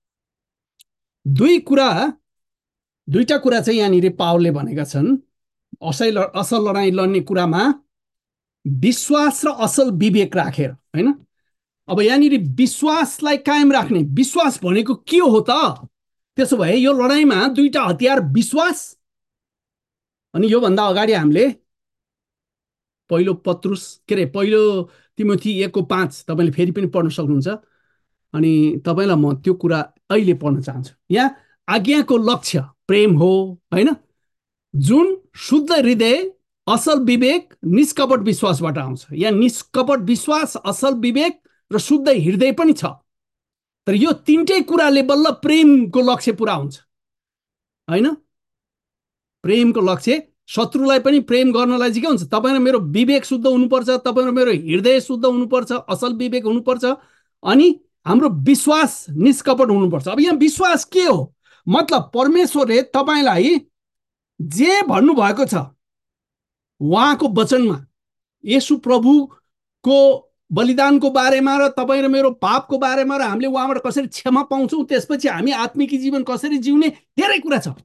दुई कुरा, दुईटा कुरा चाहिँ यहाँनिर पावलले भनेका छन्। असल असल लडाइँ लड्ने कुरामा विश्वास र असल विवेक राखेर, हैन। अब यहाँनिर विश्वासलाई कायम राख्ने, विश्वास भनेको के हो त? त्यसो भए यो लडाइँमा दुईटा हतियार, विश्वास अनि योभन्दा अगाडि हामीले पहिलो पत्रुस के अरे पहिलो तिमोथी एकको पाँच तपाईँले फेरि पनि पढ्न सक्नुहुन्छ। अनि तपाईँलाई म त्यो कुरा अहिले पढ्न चाहन्छु। यहाँ आज्ञाको लक्ष्य प्रेम हो, होइन, जुन शुद्ध हृदय, असल विवेक, निष्कपट विश्वासबाट आउँछ। यहाँ निष्कपट विश्वास, असल विवेक र शुद्ध हृदय पनि छ। तर यो तिनटै कुराले बल्ल प्रेमको लक्ष्य पुरा हुन्छ, होइन। प्रेमको लक्ष्य, शत्रुलाई पनि प्रेम गर्नलाई चाहिँ के हुन्छ? तपाईँ र मेरो विवेक शुद्ध हुनुपर्छ, तपाईँ र मेरो हृदय शुद्ध हुनुपर्छ, असल विवेक हुनुपर्छ, अनि हाम्रो विश्वास निष्कपट हुनुपर्छ। अब यहाँ विश्वास के हो? मतलब परमेश्वरले तपाईँलाई जे भन्नुभएको छ उहाँको वचनमा, येशू प्रभुको बलिदानको बारेमा र तपाईँ र मेरो पापको बारेमा र हामीले उहाँबाट कसरी क्षमा पाउँछौँ, त्यसपछि हामी आत्मिक जीवन कसरी जिउने, धेरै कुरा छ।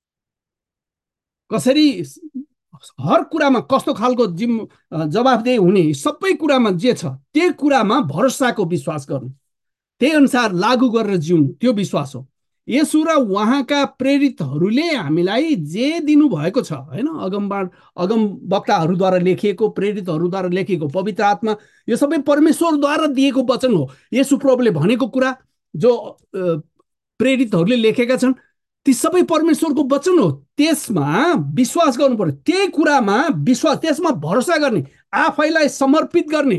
कसरी हर कुरामा कस्तो खालको जिम जवाफदेही हुने, सबै कुरामा जे छ त्यो कुरामा भरोसाको विश्वास गर्नु, त्यही अनुसार लागू गरेर जिउनु, त्यो विश्वास हो। येशू र उहाँका प्रेरितहरूले हामीलाई जे दिनुभएको छ, होइन, अगमबाट अगम वक्ताहरूद्वारा लेखिएको, प्रेरितहरूद्वारा लेखिएको, पवित्र आत्मा, यो सबै परमेश्वरद्वारा दिएको वचन हो। येशू प्रभुले भनेको कुरा जो प्रेरितहरूले लेखेका छन् ती सबै परमेश्वरको वचन हो। त्यसमा विश्वास गर्नु पर्यो, त्यही कुरामा विश्वास, त्यसमा भरोसा गर्ने, आफैलाई समर्पित गर्ने,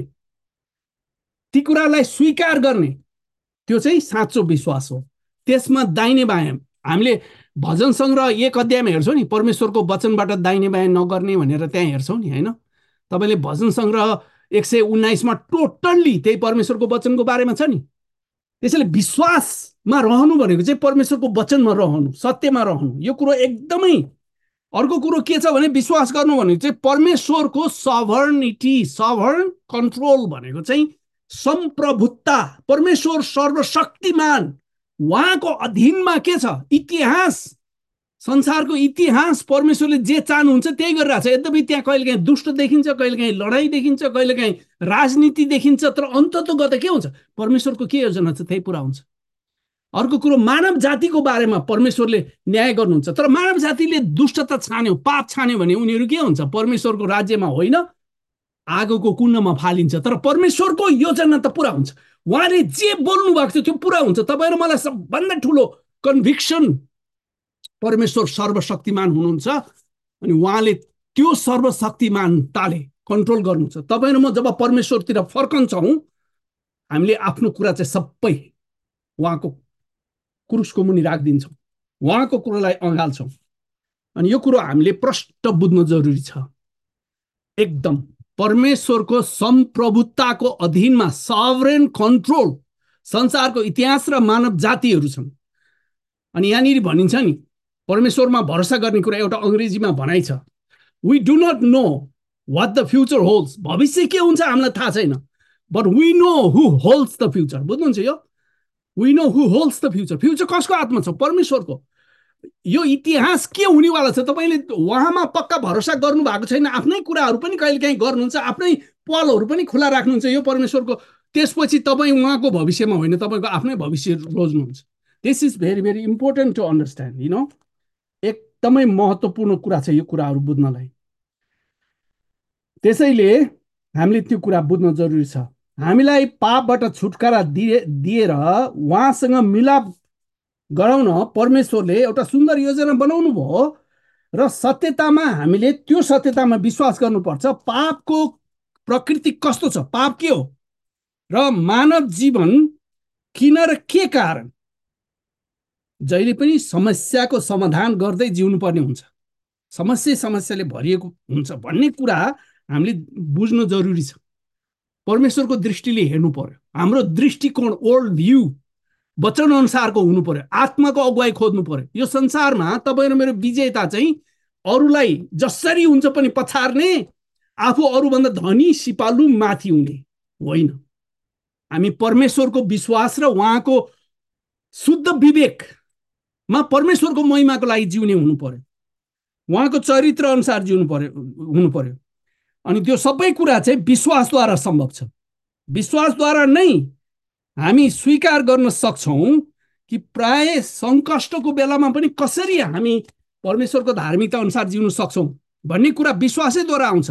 ती कुरालाई स्वीकार गर्ने, त्यो चाहिँ साँचो विश्वास हो। त्यसमा दाहिने बायाँ, हामीले भजन सङ्ग्रह एक अध्यायमा हेर्छौँ नि, परमेश्वरको वचनबाट दाहिने बायाँ नगर्ने भनेर त्यहाँ हेर्छौँ नि, होइन। तपाईँले भजन सङ्ग्रह एक सय उन्नाइसमा टोटल्ली त्यही परमेश्वरको वचनको बारेमा छ नि। त्यसैले विश्वासमा रहनु भनेको चाहिँ परमेश्वरको वचनमा रहनु, सत्यमा रहनु, यो कुरो एकदमै। अर्को कुरो के छ भने विश्वास गर्नु भनेको चाहिँ परमेश्वरको सभर्निटी, सभर्न कन्ट्रोल भनेको चाहिँ सम्प्रभुत्ता। परमेश्वर सर्वशक्तिमान, उहाँको अधीनमा के छ? इतिहास, संसारको इतिहास परमेश्वरले जे चाहनुहुन्छ त्यही गरिरहेछ। यद्यपि त्यहाँ कहिलेकाहीँ दुष्ट देखिन्छ, कहिलेकाहीँ लडाइँ देखिन्छ, कहिलेकाहीँ राजनीति देखिन्छ, तर अन्ततोगत के हुन्छ? परमेश्वरको के योजना छ त्यही पुरा हुन्छ। अर्को कुरो, मानव जातिको बारेमा परमेश्वरले न्याय गर्नुहुन्छ, तर मानव जातिले दुष्टता छान्यो, पाप छान्यो भने उनीहरू के हुन्छ? परमेश्वरको राज्यमा होइन, आगोको कुण्डमा फालिन्छ। तर परमेश्वरको योजना त पुरा हुन्छ। उहाँले जे बोल्नु भएको छ त्यो पुरा हुन्छ। तपाईँ र मलाई सबभन्दा ठुलो कन्भिक्सन, परमेश्वर सर्वशक्तिमान हुनुहुन्छ अनि उहाँले त्यो सर्वशक्तिमानताले कन्ट्रोल गर्नुहुन्छ। तपाईँ र म जब परमेश्वरतिर फर्कन्छौँ, हामीले आफ्नो कुरा चाहिँ सबै उहाँको क्रुसको मुनि राखिदिन्छौँ, उहाँको कुरालाई अँगाल्छौँ। अनि यो कुरो हामीले प्रष्ट बुझ्न जरुरी छ। एकदम परमेश्वरको सम्प्रभुताको अधीनमा सभरेन कन्ट्रोल संसारको इतिहास र मानव जातिहरू छन्। अनि यहाँनिर भनिन्छ नि, परमेश्वरमा भरोसा गर्ने कुरा एउटा अङ्ग्रेजीमा भनाइ छ, we do not know what the future holds. भविष्य के हुन्छ हामीलाई थाहा छैन, but we know who holds the future. बुझ्नुहुन्छ यो? We know who holds the future. Future कसको हातमा छ? परमेश्वरको। यो इतिहास के हुनेवाला छ तपाईँले उहाँमा पक्का भरोसा गर्नु भएको छैन। आफ्नै कुराहरू पनि कहिलेकाहीँ गर्नुहुन्छ, आफ्नै पलहरू पनि खुला राख्नुहुन्छ यो परमेश्वरको, त्यसपछि तपाईँ उहाँको भविष्यमा होइन, तपाईँको आफ्नै भविष्य रोज्नुहुन्छ। This is very very important to understand, you know. एकदमै महत्त्वपूर्ण कुरा छ यो कुराहरू बुझ्नलाई। त्यसैले हामीले त्यो कुरा बुझ्न जरुरी छ। हामीलाई पापबाट छुटकारा दिए दिएर उहाँसँग मिलाप गराउन परमेश्वरले एउटा सुन्दर योजना बनाउनु भयो र सत्यतामा हामीले त्यो सत्यतामा विश्वास गर्नुपर्छ। पापको प्रकृति कस्तो छ, पाप के हो र मानव जीवन किन र के कारण जहिले पनि समस्याको समाधान गर्दै जिउनु पर्ने हुन्छ, समस्या समस्याले भरिएको हुन्छ भन्ने कुरा हामीले बुझ्नु जरुरी छ। परमेश्वरको दृष्टिले हेर्नु पर्यो। हाम्रो दृष्टिकोण, वर्ल्ड भ्यू वचन अनुसारको हुनु पर्यो। आत्माको अगुवाई खोज्नु पर्यो। यो संसारमा तपाईँ र मेरो विजेता चाहिँ अरूलाई जसरी हुन्छ पनि पछार्ने, आफू अरूभन्दा धनी सिपालु माथि हुने होइन। हामी परमेश्वरको विश्वास र उहाँको शुद्ध विवेकमा परमेश्वरको महिमाको लागि जिउने हुनु पर्यो, उहाँको चरित्र अनुसार जिउनु पर्यो हुनु पर्यो। अनि त्यो सबै कुरा चाहिँ विश्वासद्वारा सम्भव छ। विश्वासद्वारा नै हामी स्वीकार गर्न सक्छौँ कि प्राय सङ्कष्टको बेलामा पनि कसरी हामी परमेश्वरको धार्मिकता अनुसार जिउन सक्छौँ भन्ने कुरा विश्वासैद्वारा आउँछ।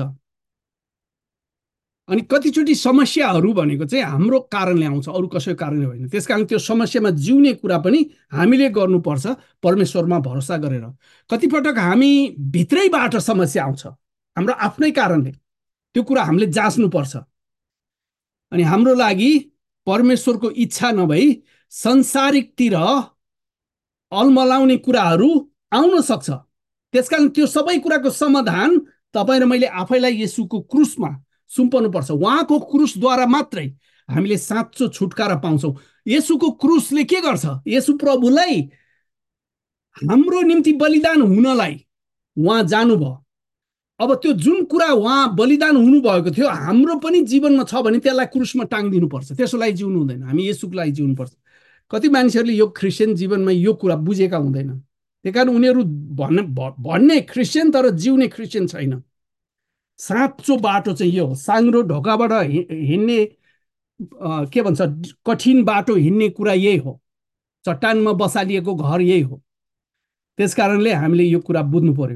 अनि कतिचोटि समस्याहरू भनेको चाहिँ हाम्रो कारणले आउँछ, अरू कसैको कारणले होइन। त्यसकारण त्यो समस्यामा जिउने कुरा पनि हामीले गर्नुपर्छ परमेश्वरमा भरोसा गरेर। कतिपटक हामी भित्रैबाट समस्या आउँछ हाम्रो आफ्नै कारणले, त्यो कुरा हामीले जाँच्नुपर्छ। अनि हाम्रो लागि परमेश्वरको इच्छा नभई संसारिकतिर अलमलाउने कुराहरू आउन सक्छ। त्यसकारण त्यो सबै कुराको समाधान तपाईँ र मैले आफैलाई येशूको क्रुसमा सुम्पनुपर्छ। उहाँको क्रुसद्वारा मात्रै हामीले साँचो छुटकारा पाउँछौँ। येशूको क्रुसले के गर्छ? येशू प्रभुलाई हाम्रो निम्ति बलिदान हुनलाई उहाँ जानुभयो। अब त्यो जुन कुरा उहाँ बलिदान हुनुभएको थियो हाम्रो पनि जीवनमा छ भने त्यसलाई क्रुसमा टाङ्दिनुपर्छ। त्यसको लागि जिउनु हुँदैन, हामी येशूको लागि जिउनुपर्छ। कति मानिसहरूले यो क्रिस्चियन जीवनमा यो कुरा बुझेका हुँदैन। त्यही कारण उनीहरू भन्ने भन्ने क्रिस्चियन तर जिउने क्रिस्चियन छैन। साँचो बाटो चाहिँ यो हो। साङ्ग्रो ढोकाबाट हिँड्ने के भन्छ कठिन बाटो हिँड्ने कुरा यही हो। चट्टानमा बसालिएको घर यही हो। त्यस कारणले हामीले यो कुरा बुझ्नु पर्यो।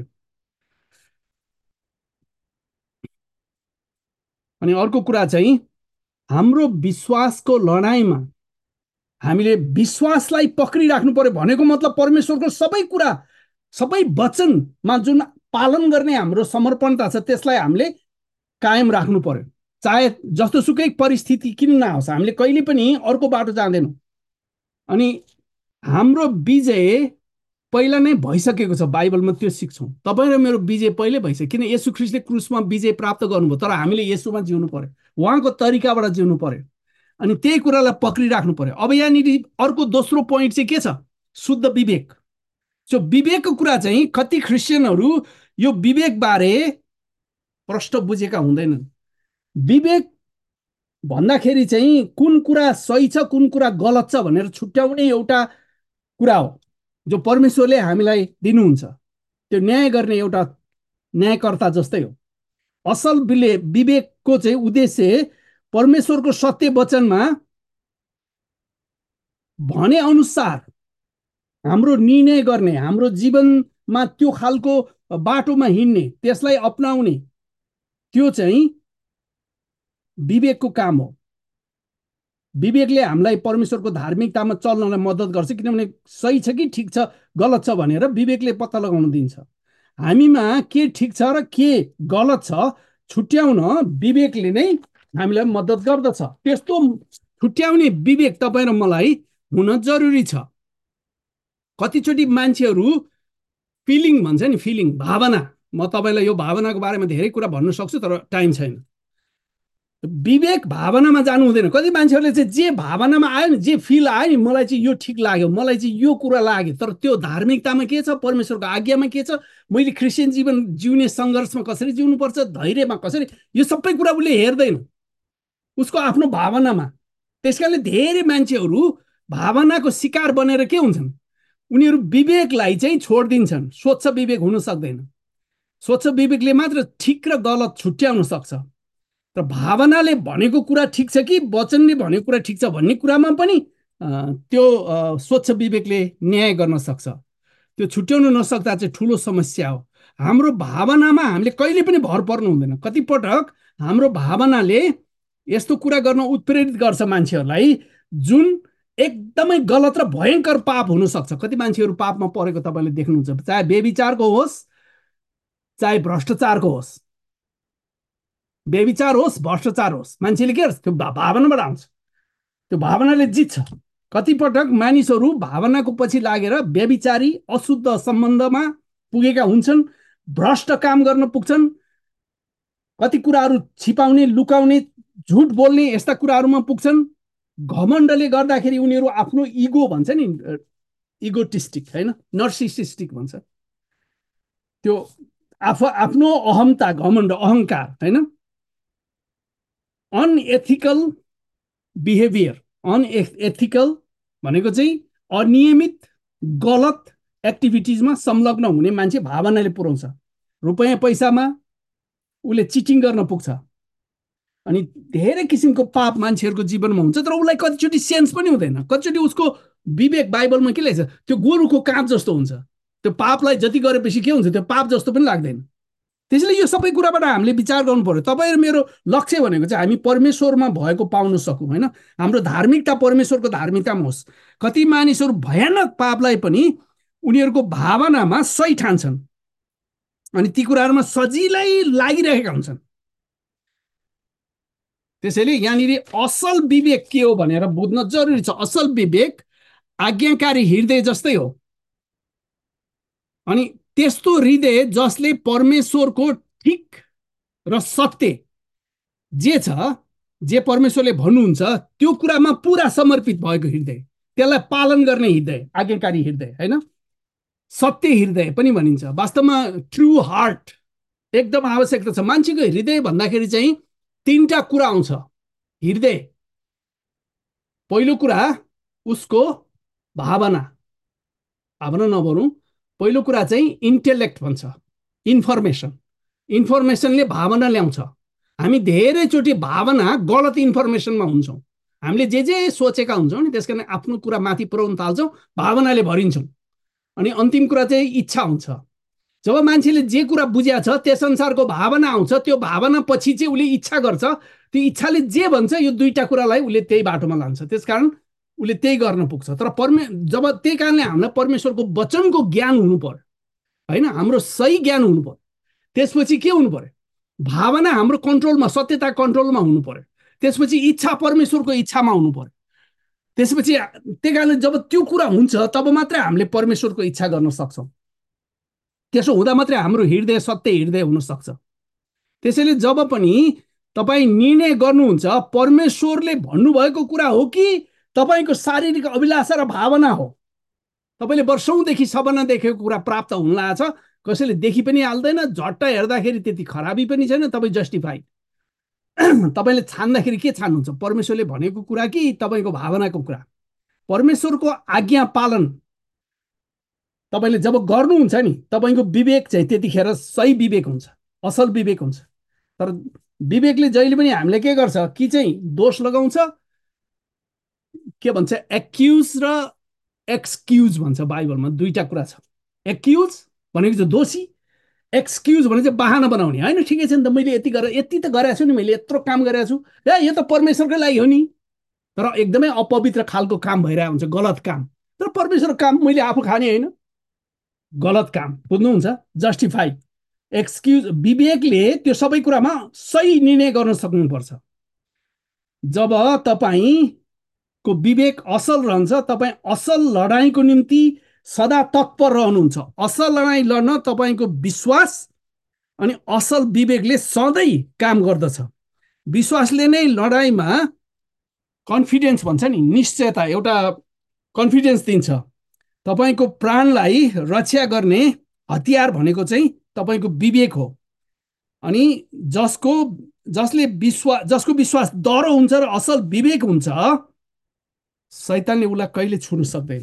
अनि अर्को कुरा चाहिँ हाम्रो विश्वासको लडाइँमा हामीले विश्वासलाई पक्रिराख्नु पर्यो। भनेको मतलब परमेश्वरको सबै कुरा सबै वचनमा जुन पालन गर्ने हाम्रो समर्पणता छ त्यसलाई हामीले कायम राख्नु पर्यो। चाहे जस्तोसुकै परिस्थिति किन नआओस् हामीले कहिले पनि अर्को बाटो जाँदैनौँ। अनि हाम्रो विजय पहिला नै भइसकेको छ, बाइबलमा त्यो सिक्छौँ। तपाईँ र मेरो विजय पहिल्यै भइसक्यो, किन येशू ख्रीष्टले क्रुसमा विजय प्राप्त गर्नुभयो। तर हामीले येशूमा जिउनु पर्यो, उहाँको तरिकाबाट जिउनु पर्यो। अनि त्यही कुरालाई पक्रिराख्नु पर्यो। अब यहाँनिर अर्को दोस्रो पोइन्ट चाहिँ के छ? शुद्ध विवेक। सो विवेकको कुरा चाहिँ कति क्रिस्चियनहरू यो विवेकबारे प्रष्ट बुझेका हुँदैनन्। विवेक भन्दाखेरि चाहिँ कुन कुरा सही छ कुन कुरा गलत छ भनेर छुट्याउने एउटा कुरा हो जो परमेश्वरले हामीलाई दिनुहुन्छ। त्यो न्याय गर्ने एउटा न्यायकर्ता जस्तै हो। असल विवेकको चाहिँ उद्देश्य परमेश्वरको सत्य वचनमा भने अनुसार हाम्रो निर्णय गर्ने, हाम्रो जीवनमा त्यो खालको बाटोमा हिँड्ने, त्यसलाई अपनाउने, त्यो चाहिँ विवेकको काम हो। विवेकले हामीलाई परमेश्वरको धार्मिकतामा चल्नलाई मद्दत गर्छ, किनभने सही छ कि ठिक छ गलत छ भनेर विवेकले पत्ता लगाउन दिन्छ। हामीमा के ठिक छ र के गलत छ छुट्याउन विवेकले नै हामीलाई मद्दत गर्दछ। त्यस्तो छुट्याउने विवेक तपाईँ र मलाई हुन जरुरी छ। कतिचोटि मान्छेहरू फिलिङ भन्छ नि, फिलिङ भावना, म तपाईँलाई यो भावनाको बारेमा धेरै कुरा भन्न सक्छु तर टाइम छैन। विवेक भावनामा जानु हुँदैन। कति मान्छेहरूले चाहिँ जे भावनामा आयो नि, जे फिल आयो नि, मलाई चाहिँ यो ठिक लाग्यो, मलाई चाहिँ यो कुरा लाग्यो, तर त्यो धार्मिकतामा के छ, परमेश्वरको आज्ञामा के छ, मैले क्रिस्चियन जीवन जिउने सङ्घर्षमा कसरी जिउनुपर्छ, धैर्यमा कसरी, यो सबै कुरा उसले हेर्दैन, उसको आफ्नो भावनामा। त्यसकारणले धेरै मान्छेहरू भावनाको शिकार बनेर के हुन्छन्, उनीहरू विवेकलाई चाहिँ छोडिदिन्छन्। स्वच्छ विवेक हुन सक्दैन। स्वच्छ विवेकले मात्र ठिक र गलत छुट्याउन सक्छ। र भावनाले भनेको कुरा ठिक छ कि वचनले भनेको कुरा ठिक छ भन्ने कुरामा पनि त्यो स्वच्छ विवेकले न्याय गर्न सक्छ। त्यो छुट्याउन नसक्दा चाहिँ ठुलो समस्या हो। हाम्रो भावनामा हामीले कहिले पनि भर पर्नु हुँदैन। कतिपटक हाम्रो भावनाले यस्तो कुरा गर्न उत्प्रेरित गर्छ मान्छेहरूलाई जुन एकदमै गलत र भयङ्कर पाप हुन सक्छ। कति मान्छेहरू पापमा परेको तपाईँले देख्नुहुन्छ, चाहे बेविचारको होस् चाहे भ्रष्टाचारको होस्, बेविचार होस् भ्रष्टाचार होस्, मान्छेले के गर्छ, त्यो भावनाबाट आउँछ, त्यो भावनाले जित्छ। कतिपटक मानिसहरू भावनाको पछि लागेर बेविचारी अशुद्ध सम्बन्धमा पुगेका हुन्छन्, भ्रष्ट काम गर्न पुग्छन्, कति कुराहरू छिपाउने, लुकाउने, झुट बोल्ने यस्ता कुराहरूमा पुग्छन्। घमण्डले गर्दाखेरि उनीहरू आफ्नो इगो भन्छ नि, इगोटिस्टिक होइन, नर्सिसिस्टिक भन्छ, त्यो आफ आफ्नो अहमता, घमण्ड, अहङ्कार होइन, अनएथिकल बिहेभियर। अनएथिकल भनेको चाहिँ अनियमित गलत एक्टिभिटिजमा संलग्न हुने मान्छे भावनाले पुर्याउँछ। रुपैयाँ पैसामा उसले चिटिङ गर्न पुग्छ, अनि धेरै किसिमको पाप मान्छेहरूको जीवनमा हुन्छ, तर उसलाई कतिचोटि सेन्स पनि हुँदैन। कतिचोटि उसको विवेक, बाइबलमा के लेख्छ, त्यो गोरुको काँध जस्तो हुन्छ। त्यो पापलाई जति गरेपछि के हुन्छ, त्यो पाप जस्तो पनि लाग्दैन। त्यसैले यो सबै कुराबाट हामीले विचार गर्नु पर्यो। तपाईँ र मेरो लक्ष्य भनेको चाहिँ हामी परमेश्वरमा भएको पाउन सकौँ, होइन? हाम्रो धार्मिकता परमेश्वरको धार्मिकतामा होस्। कति मानिसहरू भयानक पापलाई पनि उनीहरूको भावनामा सही ठान्छन् अनि ती कुराहरूमा सजिलै लागिरहेका हुन्छन्। त्यसैले यहाँनिर असल विवेक के हो भनेर बुझ्न जरुरी छ। असल विवेक आज्ञाकारी हृदय जस्तै हो। अनि त्यस्तो हृदय जसले परमेश्वरको ठिक र सत्य जे छ, जे परमेश्वरले भन्नुहुन्छ त्यो कुरामा पुरा समर्पित भएको हृदय, त्यसलाई पालन गर्ने हृदय, आज्ञाकारी हृदय, होइन? सत्य हृदय पनि भनिन्छ। वास्तवमा ट्रु हार्ट एकदम आवश्यकता छ। मान्छेको हृदय भन्दाखेरि चाहिँ तीनटा कुरा आउँछ। हृदय, पहिलो कुरा उसको भावना, भावना नभनौँ, पहिलो कुरा चाहिँ इन्टेलेक्ट भन्छ, इन्फर्मेसन। इन्फर्मेसनले भावना ल्याउँछ। हामी धेरैचोटि भावना गलत इन्फर्मेसनमा हुन्छौँ। हामीले जे जे सोचेका हुन्छौँ नि, त्यस कारण आफ्नो कुरा माथि पुर्याउन थाल्छौँ, भावनाले भरिन्छौँ। अनि अन्तिम कुरा चाहिँ इच्छा हुन्छ। जब मान्छेले जे कुरा बुझ्या छ त्यस अनुसारको भावना आउँछ, त्यो भावना पछि चाहिँ उसले इच्छा गर्छ। त्यो इच्छाले जे भन्छ यो दुईटा कुरालाई उसले त्यही बाटोमा लान्छ। त्यसकारण उसले त्यही गर्न पुग्छ। तर परमे जब त्यही कारणले हामीलाई परमेश्वरको वचनको ज्ञान हुनु पर्यो, होइन? हाम्रो सही ज्ञान हुनु पर्यो। त्यसपछि के हुनु पर्यो? भावना हाम्रो कन्ट्रोलमा, सत्यता कन्ट्रोलमा हुनु पर्यो। त्यसपछि इच्छा परमेश्वरको इच्छामा हुनु पर्यो। त्यसपछि त्यही कारणले जब त्यो कुरा हुन्छ तब मात्रै हामीले परमेश्वरको इच्छा गर्न सक्छौँ। त्यसो हुँदा मात्रै हाम्रो हृदय सत्य हृदय हुन सक्छ। त्यसैले जब पनि तपाईँ निर्णय गर्नुहुन्छ, परमेश्वरले भन्नुभएको कुरा हो कि तपाईँको शारीरिक अभिलाषा र भावना हो? तपाईँले वर्षौँदेखि सपना देखेको कुरा प्राप्त हुन लागेछ, कसैले देखि पनि हाल्दैन, झट्ट हेर्दाखेरि त्यति खराबी पनि छैन, तपाईँ जस्टिफाइड। तपाईँले छान्दाखेरि के छान्नुहुन्छ? परमेश्वरले भनेको कुरा कि तपाईँको भावनाको कुरा? परमेश्वरको आज्ञा पालन तपाईँले जब गर्नुहुन्छ नि, तपाईँको विवेक चाहिँ त्यतिखेर सही विवेक हुन्छ, असल विवेक हुन्छ। तर विवेकले जहिले पनि हामीले के गर्छ कि चाहिँ दोष लगाउँछ। के भन्छ? एक्युज र एक्सक्युज भन्छ बाइबलमा। दुईटा कुरा छ। एक्युज भनेको चाहिँ दोषी, एक्सक्युज भने चाहिँ बहाना बनाउने। होइन, ठिकै छ नि त, मैले यति गरेर यति त गरेको छु नि, मैले यत्रो काम गरेको छु, ए यो त परमेश्वरकै लागि हो नि। तर एकदमै अपवित्र खालको काम भइरहेको हुन्छ, गलत काम। तर परमेश्वरको काम मैले आफू खाने होइन, गलत काम। बुझ्नुहुन्छ? Justify, excuse. विवेकले त्यो सबै कुरामा सही निर्णय गर्न सक्नुपर्छ। जब तपाईँको विवेक असल रहन्छ, तपाईँ असल लडाइँको निम्ति सदा तत्पर रहनुहुन्छ। असल लडाइँ लड्न तपाईँको विश्वास अनि असल विवेकले सधैँ काम गर्दछ। विश्वासले नै लडाइँमा कन्फिडेन्स भन्छ नि, निश्चयता, एउटा कन्फिडेन्स दिन्छ। तपाईँको प्राणलाई रक्षा गर्ने हतियार भनेको चाहिँ तपाईँको विवेक हो। अनि जसको जसले विश्वास जसको विश्वास दह्रो हुन्छ र असल विवेक हुन्छ, शैतानले उसलाई कहिले छुन सक्दैन।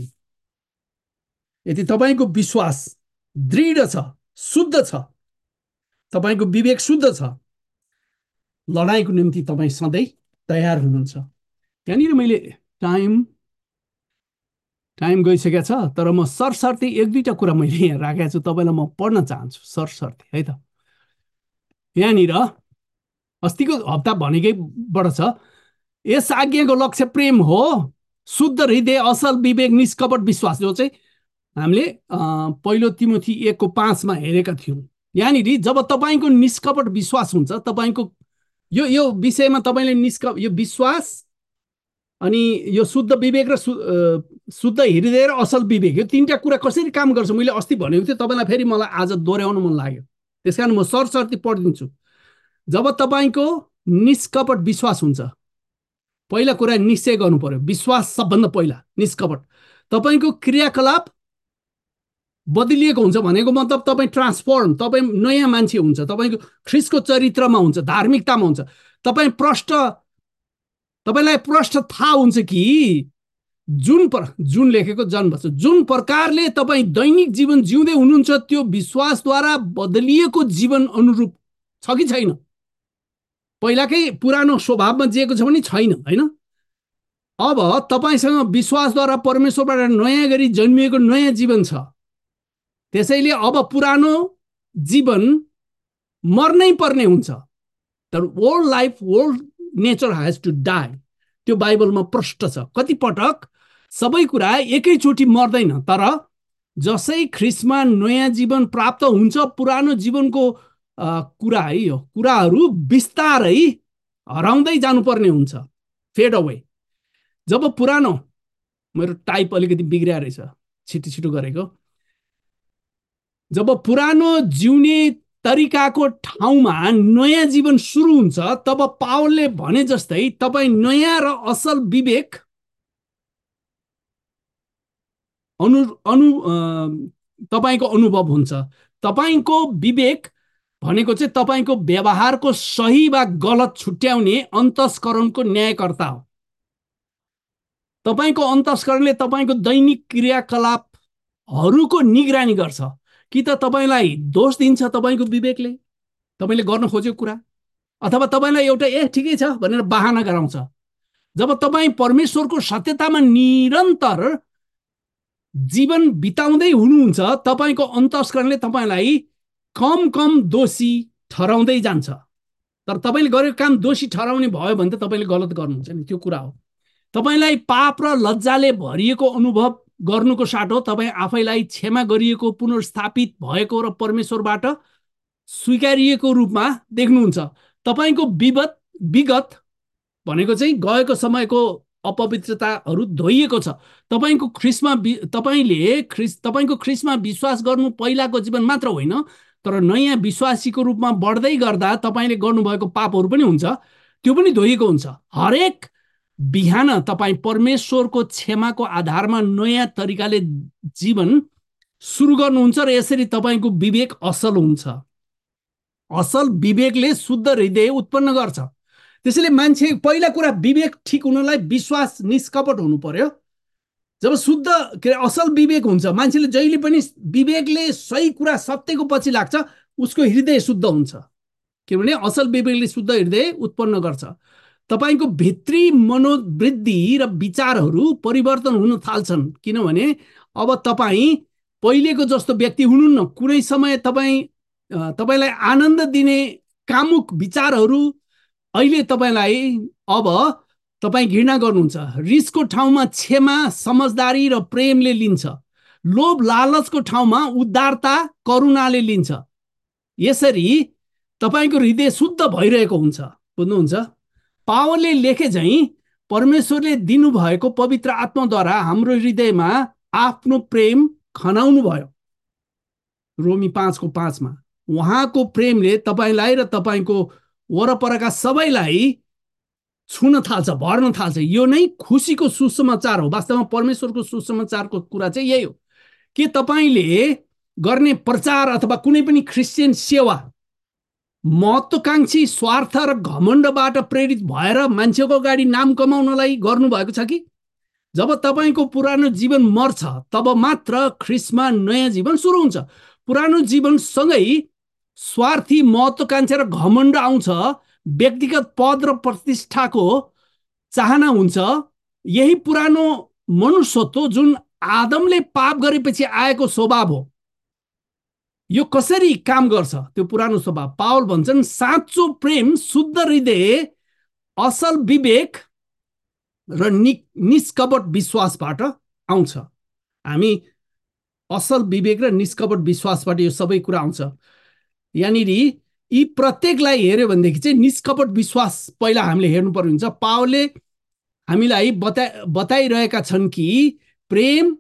यदि तपाईँको विश्वास दृढ छ, शुद्ध छ, तपाईँको विवेक शुद्ध छ, लडाइँको निम्ति तपाईँ सधैँ तयार हुनुहुन्छ। यहाँनिर मैले टाइम टाइम गइसकेको छ, तर म सरसर्ती एक दुईवटा कुरा मैले यहाँ राखेको छु, तपाईँलाई म पढ्न चाहन्छु सरसर्ती, है त। यहाँनिर अस्तिको हप्ता भनेकैबाट छ, यस आज्ञाको लक्ष्य प्रेम हो, शुद्ध हृदय, असल विवेक, निष्कपट विश्वास, जो चाहिँ हामीले पहिलो तिमोथी एकको पाँचमा हेरेका थियौँ। यहाँनिर जब तपाईँको निष्कपट विश्वास हुन्छ, तपाईँको यो यो विषयमा तपाईँले निष्क यो विश्वास अनि यो शुद्ध विवेक र शुद्ध हृदय र असल विवेक, यो तीनटा कुरा कसरी काम गर्छ मैले अस्ति भनेको थिएँ तपाईँलाई, फेरि मलाई आज दोहोऱ्याउनु मन लाग्यो। त्यस कारण म सरसर्ती पढिदिन्छु। जब तपाईँको निष्कपट विश्वास हुन्छ, पहिला कुरा निश्चय गर्नु पर्यो, विश्वास सबभन्दा पहिला, निष्कपट। तपाईँको क्रियाकलाप बदलिएको हुन्छ भनेको मतलब तपाईँ ट्रान्सफर्म, तपाईँ नयाँ मान्छे हुन्छ, तपाईँको ख्रिस्टको चरित्रमा हुन्छ, धार्मिकतामा हुन्छ। तपाईँ प्रष्ट तपाईँलाई प्रष्ट थाहा हुन्छ कि जुन पर जुन लेखेको जन्म छ, जुन प्रकारले तपाईँ दैनिक जीवन जिउँदै हुनुहुन्छ त्यो विश्वासद्वारा बदलिएको जीवन अनुरूप छ कि छैन? पहिलाकै पुरानो स्वभावमा जिएको छ भने छैन, होइन? अब तपाईँसँग विश्वासद्वारा परमेश्वरबाट नयाँ गरी जन्मिएको नयाँ जीवन छ। त्यसैले अब पुरानो जीवन मर्नै पर्ने हुन्छ। तर old life, old nature has to die. त्यो बाइबलमा प्रष्ट छ। कति पटक सबै कुरा एकैचोटि मर्दैन, तर जसै ख्रिस्टमा नयाँ जीवन प्राप्त हुन्छ, पुरानो जीवनको कुरा है, यो कुराहरू बिस्तारै हराउँदै जानुपर्ने हुन्छ, फेड अवे। जब पुरानो, मेरो टाइप अलिकति बिग्रिया रहेछ, छिटो छिटो गरेको। जब पुरानो जिउने तरिकाको ठाउँमा नयाँ जीवन सुरु हुन्छ, तब पावलले भने जस्तै तपाईँ नयाँ र असल विवेक अनु अनु तपाईँको अनुभव हुन्छ। तपाईँको विवेक भनेको चाहिँ तपाईँको व्यवहारको सही वा गलत छुट्याउने अन्तस्करणको न्यायकर्ता हो। तपाईँको अन्तस्करणले तपाईँको दैनिक क्रियाकलापहरूको निगरानी गर्छ। कि त तपाईँलाई दोष दिन्छ तपाईँको विवेकले, तपाईँले गर्न खोजेको कुरा, अथवा तपाईँलाई एउटा ए ठिकै छ भनेर बहाना गराउँछ। जब तपाईँ परमेश्वरको सत्यतामा निरन्तर जीवन बिताउँदै हुनुहुन्छ, तपाईँको अन्तस्करणले तपाईँलाई कम कम दोषी ठहराउँदै जान्छ। तर तपाईँले गरेको काम दोषी ठहराउने भयो भने त तपाईँले गलत गर्नुहुन्छ नि, त्यो कुरा हो। तपाईँलाई पाप र लज्जाले भरिएको अनुभव गर्नुको साटो तपाईँ आफैलाई क्षमा गरिएको, पुनर्स्थापित भएको र परमेश्वरबाट स्वीकारिएको रूपमा देख्नुहुन्छ। तपाईँको विगत विगत भनेको चाहिँ गएको समयको अपवित्रताहरू धोइएको छ। तपाईँको ख्रिस्टमा तपाईँले ख्रिस तपाईँको ख्रिस्टमा विश्वास गर्नु पहिलाको जीवन मात्र होइन, तर नयाँ विश्वासीको रूपमा बढ्दै गर्दा तपाईँले गर्नुभएको पापहरू पनि हुन्छ, त्यो पनि धोइएको हुन्छ। हरेक बिहान तपाईँ परमेश्वरको क्षमाको आधारमा नयाँ तरिकाले जीवन सुरु गर्नुहुन्छ र यसरी तपाईँको विवेक असल हुन्छ। असल विवेकले शुद्ध हृदय उत्पन्न गर्छ। त्यसैले मान्छे, पहिला कुरा विवेक ठिक हुनलाई विश्वास निष्कपट हुनु पर्यो। जब शुद्ध के अरे असल विवेक हुन्छ, मान्छेले जहिले पनि विवेकले सही कुरा सत्यको पछि लाग्छ, उसको हृदय शुद्ध हुन्छ। किनभने असल विवेकले शुद्ध हृदय उत्पन्न गर्छ। तपाईँको भित्री मनोवृत्ति र विचारहरू परिवर्तन हुन थाल्छन्, किनभने अब तपाईँ पहिलेको जस्तो व्यक्ति हुनुहुन्न। कुनै समय तपाईँ तपाईँलाई आनन्द दिने कामुक विचारहरू अहिले तपाईँलाई अब तपाईँ घृणा गर्नुहुन्छ। रिसको ठाउँमा क्षमा, समझदारी र प्रेमले लिन्छ। लोभ लालचको ठाउँमा उदारता, करुणाले लिन्छ। यसरी तपाईँको हृदय शुद्ध भइरहेको हुन्छ। बुझ्नुहुन्छ? पावलले लेखे झैँ परमेश्वरले दिनुभएको पवित्र आत्माद्वारा हाम्रो हृदयमा आफ्नो प्रेम खनाउनु भयो। रोमी पाँचको पाँचमा उहाँको प्रेमले तपाईँलाई र तपाईँको वरपरका सबैलाई छुन थाल्छ, भर्न थाल्छ। यो नै खुसीको सुसमाचार हो। वास्तवमा परमेश्वरको सुसमाचारको कुरा चाहिँ यही हो कि तपाईँले गर्ने प्रचार अथवा कुनै पनि क्रिस्चियन सेवा महत्त्वकांक्षी स्वार्थ र घमण्डबाट प्रेरित भएर मान्छेको अगाडि नाम कमाउनलाई गर्नुभएको छ कि? जब तपाईँको पुरानो जीवन मर्छ, तब मात्र ख्रिस्टमा नयाँ जीवन सुरु हुन्छ। पुरानो जीवनसँगै स्वार्थी महत्त्वकांक्षा र घमण्ड आउँछ। व्यक्तिगत पद र प्रतिष्ठाको चाहना हुन्छ। यही पुरानो मनुष्यत्व जुन आदमले पाप गरेपछि आएको स्वभाव हो। यो कसरी काम गर्छ त्यो पुरानो स्वभाव? पावल भन्छन् साँचो प्रेम, शुद्ध हृदय, असल विवेक र निष्कपट विश्वासबाट आउँछ। हामी असल विवेक र निष्कपट विश्वासबाट यो सबै कुरा आउँछ। यानिर यी प्रत्येकलाई हेर्यो भनेदेखि चाहिँ निष्कपट विश्वास पहिला हामीले हेर्नुपर्ने हुन्छ। पावलले हामीलाई बता बताइरहेका छन् कि प्रेम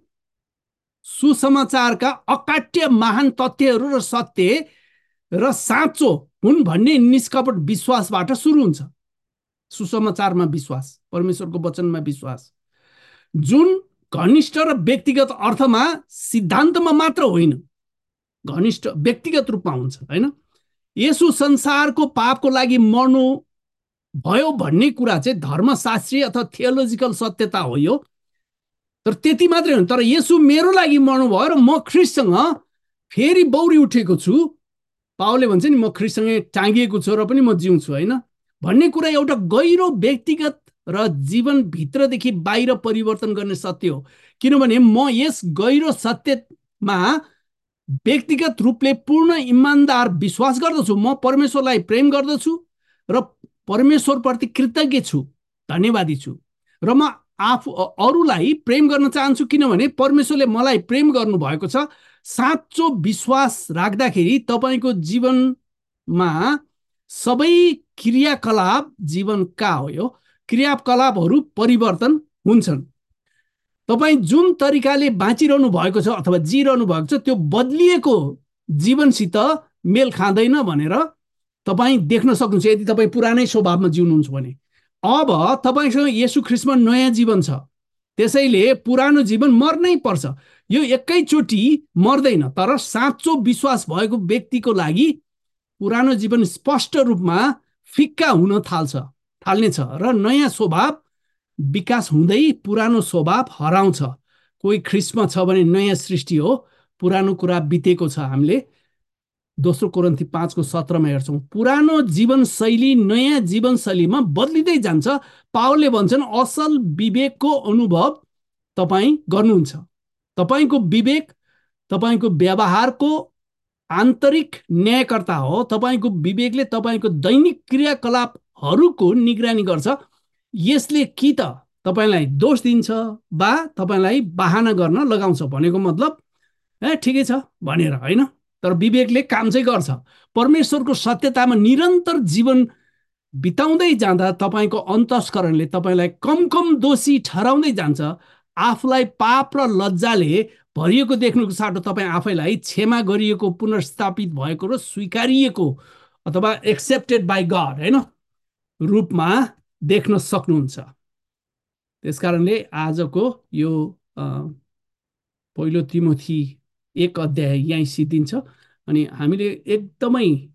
सुसमाचारका अकाट्य महान तथ्यहरू र सत्य र साँचो हुन् भन्ने निष्कपट विश्वासबाट सुरु हुन्छ। सुसमाचारमा विश्वास, परमेश्वरको वचनमा विश्वास, जुन घनिष्ठ र व्यक्तिगत अर्थमा सिद्धान्तमा मात्र होइन, घनिष्ठ व्यक्तिगत रूपमा हुन्छ, होइन? यसो संसारको पापको लागि मर्नु भयो भन्ने कुरा चाहिँ धर्मशास्त्रीय अथवा थियोलोजिकल सत्यता हो यो। तर त्यति मात्रै होइन, तर यसो मेरो लागि मर्नु भयो र म ख्रिस्टसँग फेरि बौरी उठेको छु। पावलले भन्छ नि, म ख्रिस्टसँग टाँगिएको छु र पनि म जिउँछु, होइन? भन्ने कुरा एउटा गहिरो व्यक्तिगत र जीवनभित्रदेखि बाहिर परिवर्तन गर्ने सत्य हो। किनभने म यस गहिरो सत्यमा व्यक्तिगत रूपले पूर्ण इमान्दार विश्वास गर्दछु। म परमेश्वरलाई प्रेम गर्दछु र परमेश्वरप्रति कृतज्ञ छु, धन्यवादी छु। र म आफू अरूलाई प्रेम गर्न चाहन्छु, किनभने परमेश्वरले मलाई प्रेम गर्नुभएको छ। साँचो विश्वास राख्दाखेरि तपाईँको जीवनमा सबै क्रियाकलाप, जीवनका हो यो क्रियाकलापहरू परिवर्तन हुन्छन्। तपाईँ जुन तरिकाले बाँचिरहनु भएको छ अथवा जिरहनु भएको छ त्यो बदलिएको जीवनसित मेल खाँदैन भनेर तपाईँ देख्न सक्नुहुन्छ, यदि तपाईँ पुरानै स्वभावमा जिउनुहुन्छ भने। अब तपाईँसँग येशू ख्रीष्टमा नयाँ जीवन छ, त्यसैले पुरानो जीवन मर्नै पर्छ। यो एकैचोटि मर्दैन, तर साँचो विश्वास भएको व्यक्तिको लागि पुरानो जीवन स्पष्ट रूपमा फिक्का हुन थाल्छ थाल्नेछ र नयाँ स्वभाव विकास हुँदै पुरानो स्वभाव हराउँछ। कोही ख्रीष्टमा छ भने नयाँ सृष्टि हो, पुरानो कुरा बितेको छ। हामीले दोस्रो कोरिन्थी पाँचको सत्रमा हेर्छौँ, पुरानो जीवनशैली नयाँ जीवनशैलीमा बदलिँदै जान्छ। पावलले भन्छन् असल विवेकको अनुभव तपाईँ गर्नुहुन्छ। तपाईँको विवेक तपाईँको व्यवहारको आन्तरिक न्यायकर्ता हो। तपाईँको विवेकले तपाईँको दैनिक क्रियाकलापहरूको निगरानी गर्छ। यसले कि त तपाईँलाई दोष दिन्छ वा तपाईँलाई बहाना गर्न लगाउँछ। भनेको मतलब ए ठिकै छ भनेर होइन, तर विवेकले काम चाहिँ गर्छ। परमेश्वरको सत्यतामा निरन्तर जीवन बिताउँदै जाँदा तपाईँको अन्तस्करणले तपाईँलाई कम कम दोषी ठहराउँदै जान्छ। आफूलाई पाप र लज्जाले भरिएको देख्नुको साटो तपाईँ आफैलाई क्षमा गरिएको, पुनर्स्थापित भएको र स्वीकारिएको अथवा एक्सेप्टेड बाई गड होइन रूपमा देख्न सक्नुहुन्छ। त्यसकारणले आजको यो पहिलो तिमोथी एक अध्याय यहीँ सिद्धिन्छ। अनि हामीले एकदमै